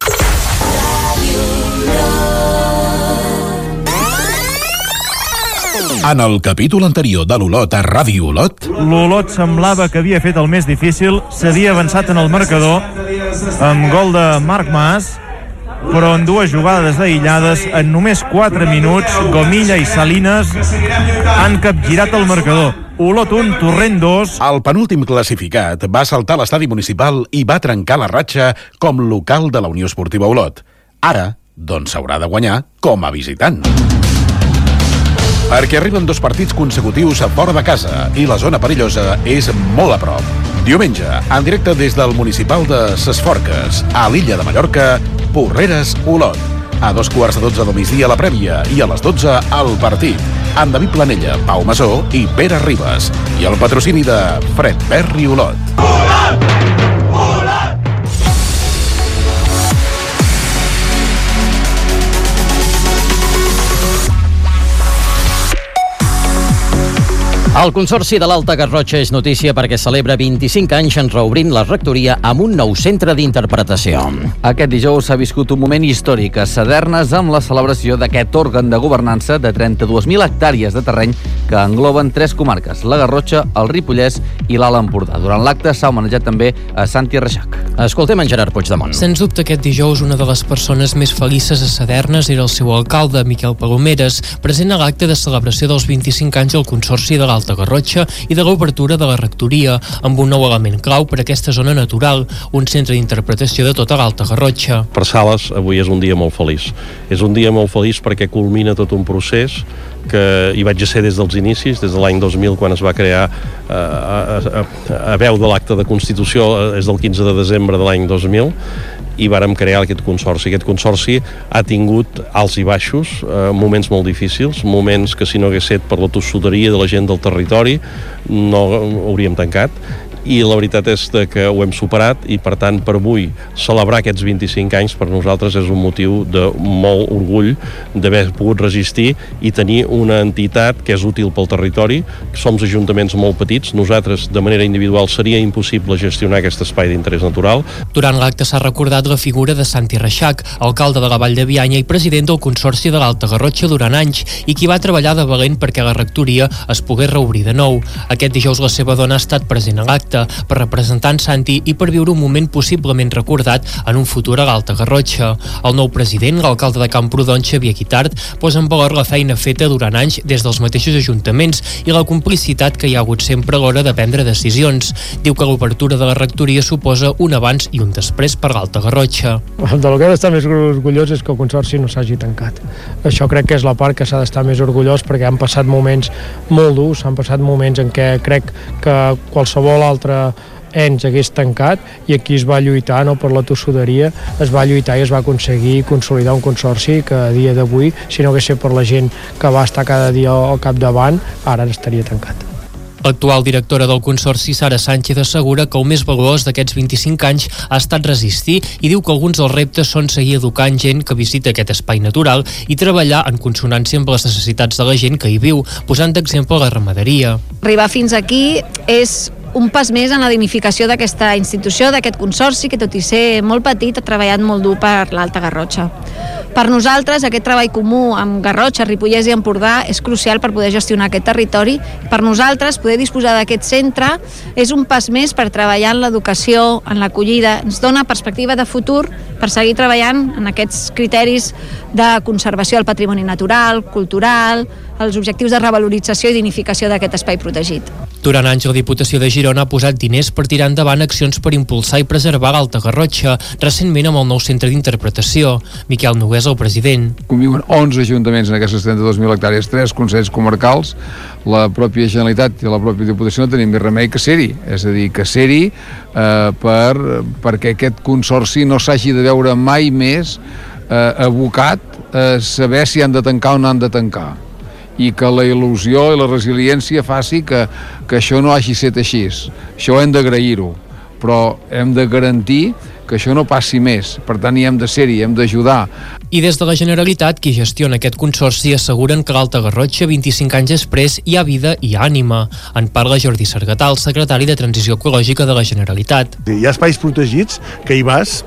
En el capítol anterior de l'Olot a Ràdio Olot... L'Olot semblava que havia fet el més difícil, s'havia avançat en el marcador amb gol de Marc Mas, però en dues jugades aïllades, en només quatre minuts, Gomilla i Salines han capgirat el marcador. Olot un, Torrent dos. El penúltim classificat va saltar a l'estadi municipal i va trencar la ratxa com local de la Unió Esportiva Olot. Ara, doncs s'haurà de guanyar com a visitant. Perquè arriben dos partits consecutius a fora de casa i la zona perillosa és molt a prop. Diumenge, en directe des del municipal de Ses Forques, a l'illa de Mallorca, Porreres Olot. A dos quarts de dotze del migdia la prèvia i a les dotze el partit. Amb David Planella, Pau Masó i Pere Ribas. I el patrocini de Fred Perry Olot. Olot! El Consorci de l'Alta Garrotxa és notícia perquè celebra vint-i-cinc anys en reobrint la rectoria amb un nou centre d'interpretació. Aquest dijous s'ha viscut un moment històric a Sadernes amb la celebració d'aquest òrgan de governança de trenta-dues mil hectàrees de terreny que engloben tres comarques, la Garrotxa, el Ripollès i l'Alt Empordà. Durant l'acte s'ha homenatjat també a Santi Reixac. Escoltem en Gerard Puigdemont. Sens dubte aquest dijous una de les persones més felices a Sadernes era el seu alcalde, Miquel Palomeres, present a l'acte de celebració dels vint-i-cinc anys del Consorci de l'Alta Garrotxa i de l'obertura de la rectoria, amb un nou element clau per a aquesta zona natural, un centre d'interpretació de tota l'Alta Garrotxa. Per Sales, avui és un dia molt feliç. És un dia molt feliç perquè culmina tot un procés que hi vaig ser des dels inicis, des de l'any dos mil, quan es va crear eh, a, a, a veu de l'acte de Constitució, és del quinze de desembre de l'any dos mil, i vàrem crear aquest consorci. Aquest consorci ha tingut alts i baixos, eh, moments molt difícils, moments que si no hagués estat per la tossuderia de la gent del territori no hauríem tancat, i la veritat és que ho hem superat i per tant per avui celebrar aquests vint-i-cinc anys per nosaltres és un motiu de molt orgull d'haver pogut resistir i tenir una entitat que és útil pel territori. Som ajuntaments molt petits, nosaltres de manera individual seria impossible gestionar aquest espai d'interès natural. Durant l'acte s'ha recordat la figura de Santi Reixac, alcalde de la Vall de Bianya i president del Consorci de l'Alta Garrotxa durant anys i qui va treballar de valent perquè la rectoria es pogués reobrir de nou. Aquest dijous la seva dona ha estat present a l'acte acte per representar en Santi i per viure un moment possiblement recordat en un futur a l'Alta Garrotxa. El nou president, l'alcalde de Camprodon, Xavier Guitart, posa en valor la feina feta durant anys des dels mateixos ajuntaments i la complicitat que hi ha hagut sempre a l'hora de prendre decisions. Diu que l'obertura de la rectoria suposa un abans i un després per l'Alta Garrotxa. De lo que he d'estar més orgullós és que el Consorci no s'hagi tancat. Això crec que és la part que s'ha d'estar més orgullós, perquè han passat moments molt durs, han passat moments en què crec que qualsevol altre ens hagués tancat, i aquí es va lluitar, no, per la tossuderia, es va lluitar i es va aconseguir consolidar un consorci que a dia d'avui, si no hagués sigut per la gent que va estar cada dia al capdavant, ara estaria tancat. L'actual directora del Consorci, Sara Sánchez, assegura que el més valuós d'aquests vint-i-cinc anys ha estat resistir i diu que alguns dels reptes són seguir educant gent que visita aquest espai natural i treballar en consonància amb les necessitats de la gent que hi viu, posant d'exemple la ramaderia. Arribar fins aquí és un pas més en la dignificació d'aquesta institució, d'aquest consorci, que tot i ser molt petit ha treballat molt dur per l'Alta Garrotxa. Per nosaltres, aquest treball comú amb Garrotxa, Ripollès i Empordà és crucial per poder gestionar aquest territori. Per nosaltres, poder disposar d'aquest centre és un pas més per treballar en l'educació, en l'acollida. Ens dona perspectiva de futur per seguir treballant en aquests criteris de conservació del patrimoni natural, cultural, els objectius de revalorització i dignificació d'aquest espai protegit. Durant anys, la Diputació de Girona ha posat diners per tirar endavant accions per impulsar i preservar l'Alta Garrotxa, recentment amb el nou centre d'interpretació. Miquel Nogués, el president. Conviuen onze ajuntaments en aquestes trenta-dos mil hectàrees, tres consells comarcals, la pròpia Generalitat i la pròpia Diputació no tenim més remei que ser-hi, és a dir, que ser-hi eh, per, perquè aquest consorci no s'hagi de veure mai més eh, abocat a saber si han de tancar o no han de tancar, i que la il·lusió i la resiliència faci que, que això no hagi estat així. Això hem d'agrair-ho, però hem de garantir que això no passi més. Per tant, hi hem de ser-hi, hem d'ajudar. I des de la Generalitat, qui gestiona aquest consorci, asseguren que l'Alta Garrotxa, vint-i-cinc anys després, hi ha vida i ànima. En parla Jordi Sargatà, el secretari de Transició Ecològica de la Generalitat. Hi ha espais protegits que hi vas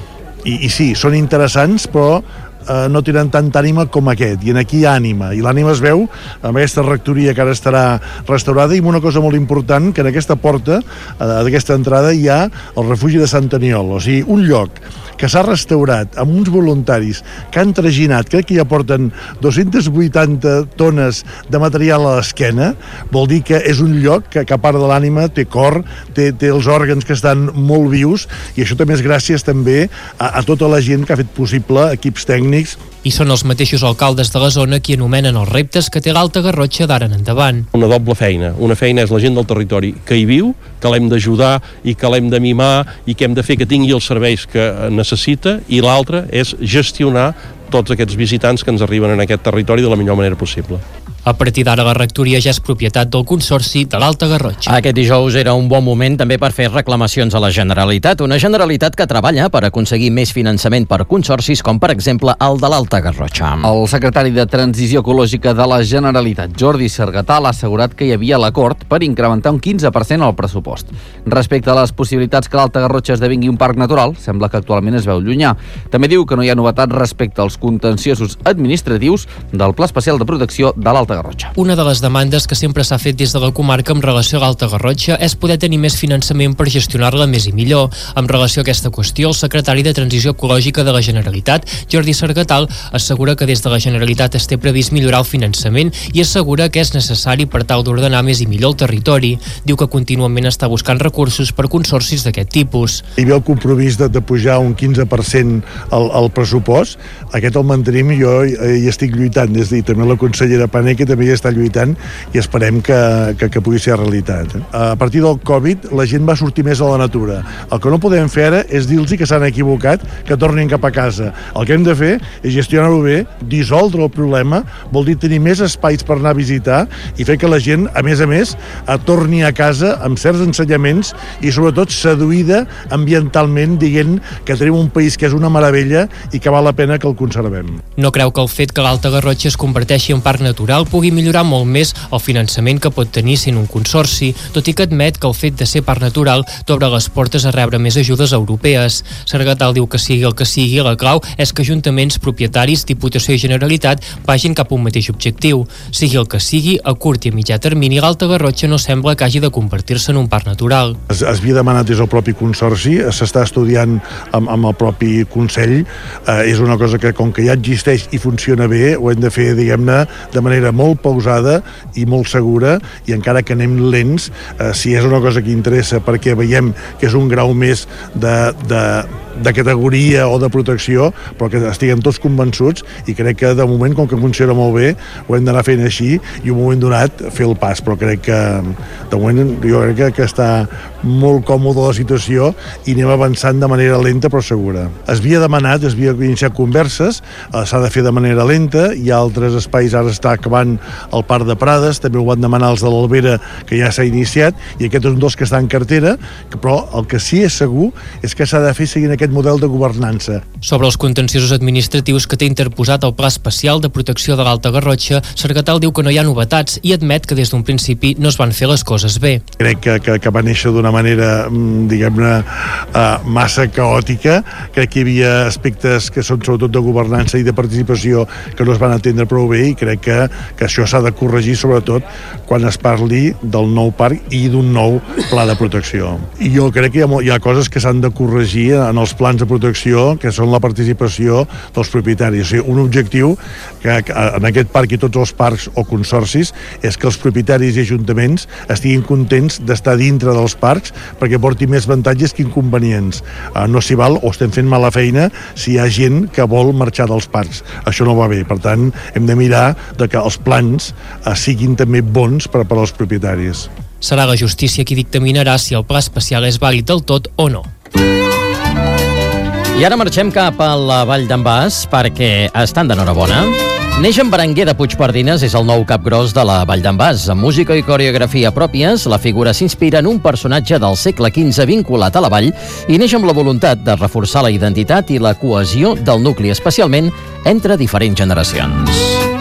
i, i sí, són interessants, però eh, no tenen tanta ànima com aquest, i en aquí hi ha ànima, i l'ànima es veu amb aquesta rectoria que ara estarà restaurada, i amb una cosa molt important, que en aquesta porta eh, d'aquesta entrada hi ha el refugi de Sant Aniol, o sigui, un lloc que s'ha restaurat amb uns voluntaris que han traginat, crec que ja porten dues-centes vuitanta tones de material a l'esquena, vol dir que és un lloc que, que a part de l'ànima té cor, té, té els òrgans que estan molt vius, i això també és gràcies també a, a tota la gent que ha fet possible, equips tècnics. I són els mateixos alcaldes de la zona qui anomenen els reptes que té l'Alta Garrotxa d'ara en endavant. Una doble feina. Una feina és la gent del territori que hi viu, que l'hem d'ajudar i que l'hem de mimar i que hem de fer que tingui els serveis que necessita, i l'altra és gestionar tots aquests visitants que ens arriben en aquest territori de la millor manera possible. A partir d'ara, la rectoria ja és propietat del Consorci de l'Alta Garrotxa. Aquest dijous era un bon moment també per fer reclamacions a la Generalitat, una Generalitat que treballa per aconseguir més finançament per consorcis, com per exemple el de l'Alta Garrotxa. El secretari de Transició Ecològica de la Generalitat, Jordi Sargatà, ha assegurat que hi havia l'acord per incrementar un quinze per cent el pressupost. Respecte a les possibilitats que l'Alta Garrotxa esdevingui un parc natural, sembla que actualment es veu llunyà. També diu que no hi ha novetats respecte als contenciosos administratius del Pla Especial de Protecció de l'Alta Garrotxa. Una de les demandes que sempre s'ha fet des de la comarca en relació a l'Alta Garrotxa és poder tenir més finançament per gestionar-la més i millor. En relació a aquesta qüestió, el secretari de Transició Ecològica de la Generalitat, Jordi Sargatal, assegura que des de la Generalitat es té previst millorar el finançament i assegura que és necessari per tal d'ordenar més i millor el territori. Diu que contínuament està buscant recursos per consorcis d'aquest tipus. Hi havia el compromís de, de pujar un quinze per cent el, el pressupost. Aquest el mantenim, jo hi estic lluitant des de també la consellera Pané, que també hi està lluitant, i esperem que, que, que pugui ser realitat. A partir del Covid la gent va sortir més a la natura. El que no podem fer ara és dir-los que s'han equivocat, que tornin cap a casa. El que hem de fer és gestionar-ho bé, dissoldre el problema, vol dir tenir més espais per anar a visitar i fer que la gent, a més a més, torni a casa amb certs ensenyaments i sobretot seduïda ambientalment, dient que tenim un país que és una meravella i que val la pena que el conservem. No creu que el fet que l'Alta Garrotxa es converteixi en parc natural el pugui millorar molt més el finançament que pot tenir sent un consorci, tot i que admet que el fet de ser parc natural t'obre les portes a rebre més ajudes europees. Sargatal diu que sigui el que sigui, la clau és que ajuntaments, propietaris, Diputació i Generalitat vagin cap a un mateix objectiu. Sigui el que sigui, a curt i a mitjà termini, l'Alta Garrotxa no sembla que hagi de convertir-se en un parc natural. Es, es havia demanat des del propi consorci, s'està estudiant amb, amb el propi Consell, eh, és una cosa que com que ja existeix i funciona bé, ho hem de fer, diguem-ne, de manera molt pausada i molt segura, i encara que anem lents, eh, si és una cosa que interessa perquè veiem que és un grau més de, de, de categoria o de protecció, però que estiguem tots convençuts, i crec que de moment, com que funciona molt bé, ho hem d'anar fent així i un moment donat fer el pas, però crec que de moment jo crec que, que està molt còmode la situació i anem avançant de manera lenta però segura. Es havia demanat, es havia iniciat converses, eh, s'ha de fer de manera lenta, hi ha altres espais, ara està acabant el Parc de Prades, també ho van demanar els de l'Albera, que ja s'ha iniciat, i aquest és un dels que està en cartera, que, però el que sí és segur és que s'ha de fer seguint aquest model de governança. Sobre els contenciosos administratius que té interposat el Pla Especial de Protecció de l'Alta Garrotxa, Sargatal diu que no hi ha novetats i admet que des d'un principi no es van fer les coses bé. Crec que, que, que va néixer d'una manera, diguem-ne, uh, massa caòtica. Crec que hi havia aspectes que són sobretot de governança i de participació que no es van entendre prou bé, i crec que, que això s'ha de corregir sobretot quan es parli del nou parc i d'un nou pla de protecció. I jo crec que hi ha, hi ha coses que s'han de corregir en els plans de protecció, que són la participació dels propietaris. O sigui, un objectiu que, que en aquest parc i tots els parcs o consorcis és que els propietaris i ajuntaments estiguin contents d'estar dintre dels parcs perquè porti més avantatges que inconvenients. Uh, no s'hi val o estem fent mala feina si hi ha gent que vol marxar dels parcs. Això no va bé. Per tant, hem de mirar de que els plans uh, siguin també bons per, per als propietaris. Serà la justícia qui dictaminarà si el pla especial és vàlid del tot o no. I ara marxem cap a la Vall d'en Bas perquè estan d'enhorabona. Neix en Berenguer de Puigpardines, és el nou capgros de la Vall d'en Bas. Amb música i coreografia pròpies, la figura s'inspira en un personatge del segle quinze vinculat a la vall i neix amb la voluntat de reforçar la identitat i la cohesió del nucli, especialment entre diferents generacions.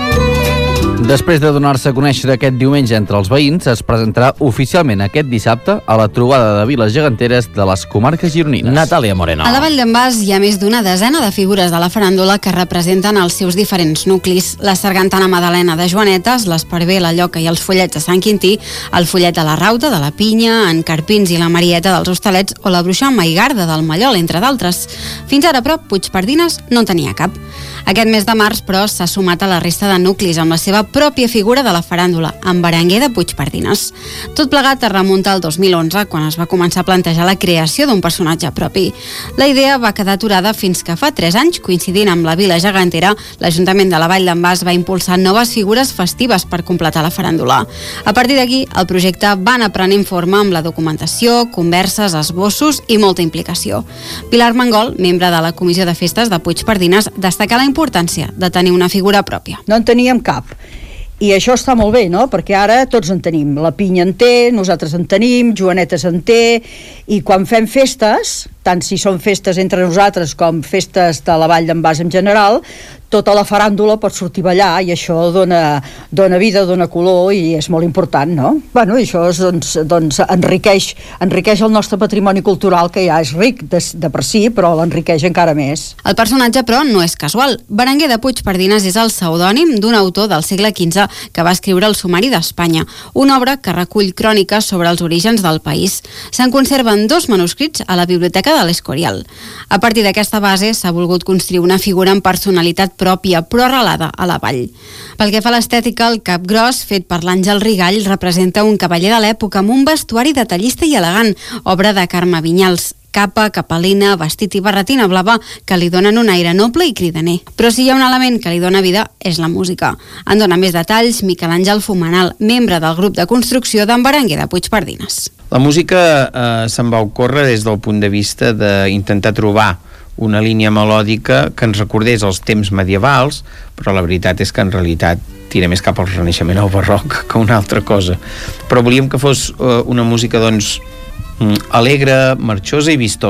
Després de donar-se a conèixer aquest diumenge entre els veïns, es presentarà oficialment aquest dissabte a la trobada de viles geganteres de les comarques gironines. Natàlia Moreno. A la Vall d'en Bas hi ha més d'una desena de figures de la faràndula que representen els seus diferents nuclis. La sargantana Madalena de Joanetes, l'Esparver, la Lloca i els Follets de Sant Quintí, el Follet de la Rauta, de la Pinya, en Carpins i la Marieta dels Hostalets o la Bruixa Maigarda del Mallol, entre d'altres. Fins ara, però, Puigpardines no en tenia cap. Aquest mes de març, però, s'ha sumat a la resta de nuclis amb la seva pròpia figura de la faràndula, en Berenguer de Puigpardines. Tot plegat es remunta al dos mil onze, quan es va començar a plantejar la creació d'un personatge propi. La idea va quedar aturada fins que fa tres anys, coincidint amb la vila gegantera, l'Ajuntament de la Vall d'en Bas va impulsar noves figures festives per completar la faràndula. A partir d'aquí, el projecte va anar prenent forma amb la documentació, converses, esbossos i molta implicació. Pilar Mangol, membre de la Comissió de Festes de Puigpardines, destaca la importància de tenir una figura pròpia. No en teníem cap. I això està molt bé, no? Perquè ara tots en tenim. La Pinya en té, nosaltres en tenim, Joanetes en té, i quan fem festes, tant si són festes entre nosaltres com festes de la Vall d'en Bas en general, tota la faràndula pot sortir a ballar i això dona, dona vida, dona color i és molt important, no? Bueno, això és, doncs, doncs enriqueix, enriqueix el nostre patrimoni cultural, que ja és ric de, de per si, però l'enriqueix encara més. El personatge, però, no és casual. Berenguer de Puigpardines és el pseudònim d'un autor del segle quinze que va escriure el Sumari d'Espanya, una obra que recull cròniques sobre els orígens del país. Se'n conserven dos manuscrits a la Biblioteca de l'Escorial. A partir d'aquesta base s'ha volgut construir una figura amb personalitat pròpia, però arrelada a la vall. Pel que fa a l'estètica, el capgros, fet per l'Àngel Rigall, representa un cavaller de l'època amb un vestuari detallista i elegant, obra de Carme Vinyals. Capa, capelina, vestit i barretina blava que li donen un aire noble i cridaner. Però si hi ha un element que li dona vida, és la música. En dona més detalls Miquel Àngel Fumanal, membre del grup de construcció d'en Berenguer de Puigpardines. La música eh, se'n va ocórrer des del punt de vista d'intentar trobar una línia melòdica que ens recordés els temps medievals, però la veritat és que en realitat tira més cap al Renaixement o al barroc que una altra cosa. Però volíem que fos eh, una música, doncs, alegre, marxosa i vistosa.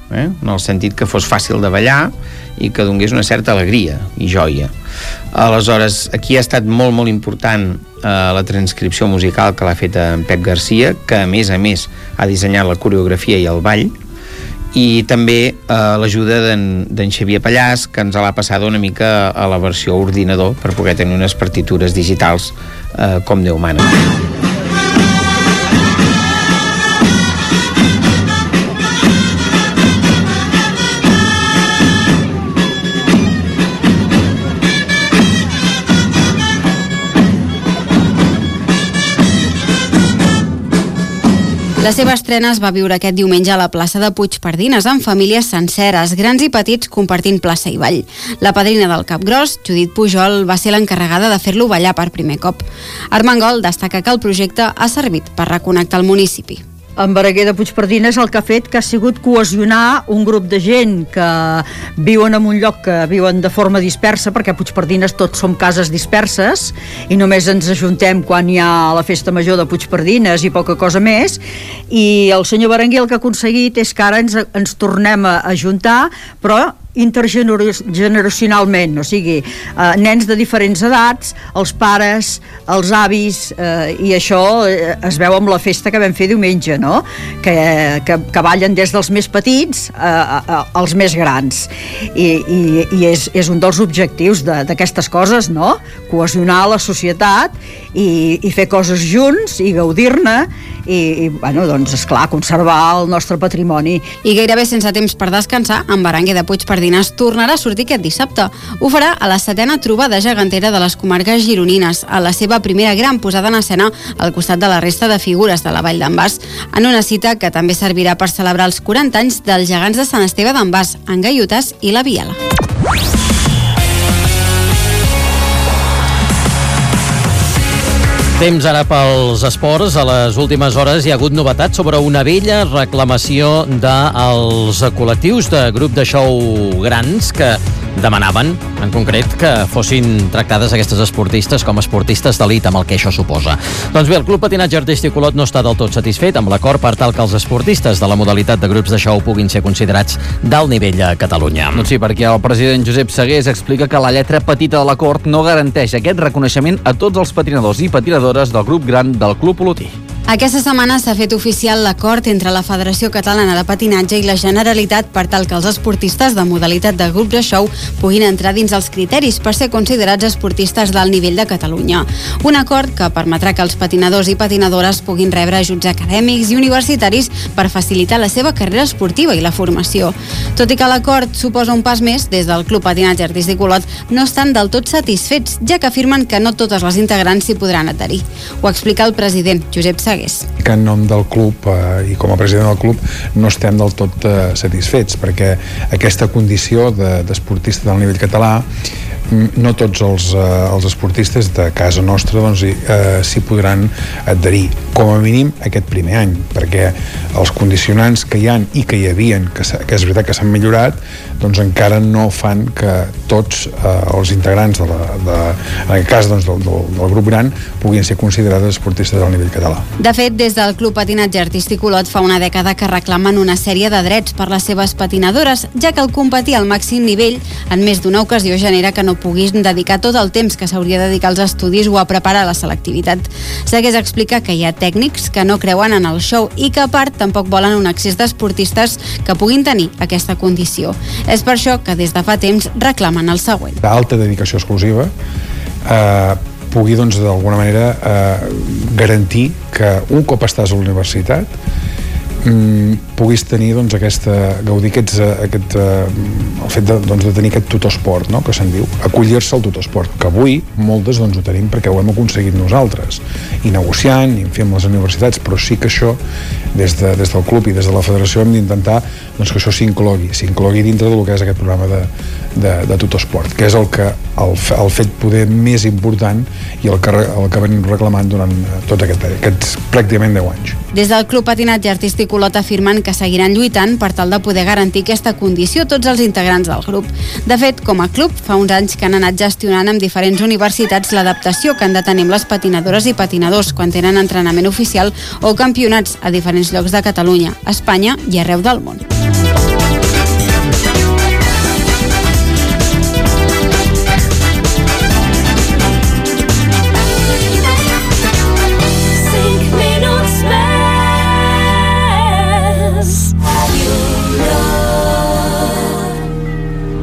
eh? En el sentit que fos fàcil de ballar i que donés una certa alegria i joia. Aleshores, aquí ha estat molt, molt important eh, la transcripció musical que l'ha fet en Pep Garcia, que a més a més ha dissenyat la coreografia i el ball, i també eh, l'ajuda d'en Xavier Pallàs, que ens l'ha passat una mica a la versió ordinador per poder tenir unes partitures digitals eh, com Déu mana. La seva estrena es va viure aquest diumenge a la plaça de Puigpardines amb famílies senceres, grans i petits, compartint plaça i ball. La padrina del Capgròs, Judit Pujol, va ser l'encarregada de fer-lo ballar per primer cop. Armengol destaca que el projecte ha servit per reconnectar el municipi. En Berenguer de Puigpardines el que ha fet que ha sigut cohesionar un grup de gent que viuen en un lloc que viuen de forma dispersa, perquè a Puigpardines tots som cases disperses i només ens ajuntem quan hi ha la festa major de Puigpardines i poca cosa més, i el senyor Berenguer el que ha aconseguit és que ara ens, ens tornem a ajuntar, però intergeneracionalment, o sigui, eh, nens de diferents edats, els pares, els avis, eh, i això eh, es veu amb la festa que vam fer diumenge, no? Que, que, que ballen des dels més petits eh, a, als més grans. I, i, i és, és un dels objectius d'aquestes coses, no? Cohesionar la societat i, i fer coses junts i gaudir-ne i, i bueno, doncs, esclar, conservar el nostre patrimoni. I gairebé sense temps per descansar, en Berenguer de Puigpardines tornarà a sortir aquest dissabte. Ho farà a la setena trobada gegantera de les comarques gironines, a la seva primera gran posada en escena al costat de la resta de figures de la Vall d'en Bas, en una cita que també servirà per celebrar els quaranta anys dels gegants de Sant Esteve d'en Bas, en Gaiotàs i la Biela. Temps ara pels esports. A les últimes hores hi ha hagut novetats sobre una vella reclamació dels col·lectius de grup de show grans que demanaven, en concret, que fossin tractades aquestes esportistes com esportistes d'elit, amb el que això suposa. Doncs bé, el Club Patinatge Artístic Olot no està del tot satisfet amb l'acord per tal que els esportistes de la modalitat de grups de show puguin ser considerats d'alt nivell a Catalunya. Doncs sí, perquè el president Josep Segués explica que la lletra petita de l'acord no garanteix aquest reconeixement a tots els patinadors i patinadores del grup gran del Club Olotí. Aquesta setmana s'ha fet oficial l'acord entre la Federació Catalana de Patinatge i la Generalitat per tal que els esportistes de modalitat de grup de show puguin entrar dins els criteris per ser considerats esportistes d'alt nivell de Catalunya. Un acord que permetrà que els patinadors i patinadores puguin rebre ajuts acadèmics i universitaris per facilitar la seva carrera esportiva i la formació. Tot i que l'acord suposa un pas més, des del Club Patinatge Artístic Olot no estan del tot satisfets, ja que afirmen que no totes les integrants s'hi podran adherir. Ho explica el president, Josep Segués. Que en nom del club eh, i com a president del club no estem del tot eh, satisfets, perquè aquesta condició de, d'esportista del nivell català no tots els, eh, els esportistes de casa nostra doncs, eh, s'hi podran adherir, com a mínim aquest primer any, perquè els condicionants que hi ha i que hi havien, que, que és veritat que s'han millorat, doncs encara no fan que tots eh, els integrants de la, de, en aquest cas doncs, del, del, del grup gran puguin ser considerats esportistes del nivell català. De fet, des del Club Patinatge Artístic Olot fa una dècada que reclamen una sèrie de drets per les seves patinadores, ja que el competir al màxim nivell en més d'una ocasió genera que no puguis dedicar tot el temps que s'hauria de dedicar als estudis o a preparar la selectivitat. Segués explica que hi ha tècnics que no creuen en el show i que a part tampoc volen un accés d'esportistes que puguin tenir aquesta condició. És per això que des de fa temps reclamen el següent. D'alta dedicació exclusiva eh, pugui doncs d'alguna manera eh, garantir que un cop estàs a la universitat mm, puguis tenir doncs, aquesta, gaudir aquests, aquest, el fet de, doncs, de tenir aquest tutorsport, no?, que se'n diu, acollir-se al tutorsport, que avui moltes doncs, ho tenim perquè ho hem aconseguit nosaltres, i negociant, i en fi, amb les universitats, però sí que això, des, de, des del club i des de la federació, hem d'intentar doncs, que això s'inclogui, s'inclogui dintre del que és aquest programa de, de, de tutorsport, que és el, que, el, el fet poder més important i el que, el que venim reclamant durant tot aquest, aquests pràcticament deu anys. Des del Club Patinatge Artístic Olot afirmen que seguiran lluitant per tal de poder garantir aquesta condició a tots els integrants del grup. De fet, com a club, fa uns anys que han anat gestionant amb diferents universitats l'adaptació que han de tenir amb les patinadores i patinadors quan tenen entrenament oficial o campionats a diferents llocs de Catalunya, Espanya i arreu del món.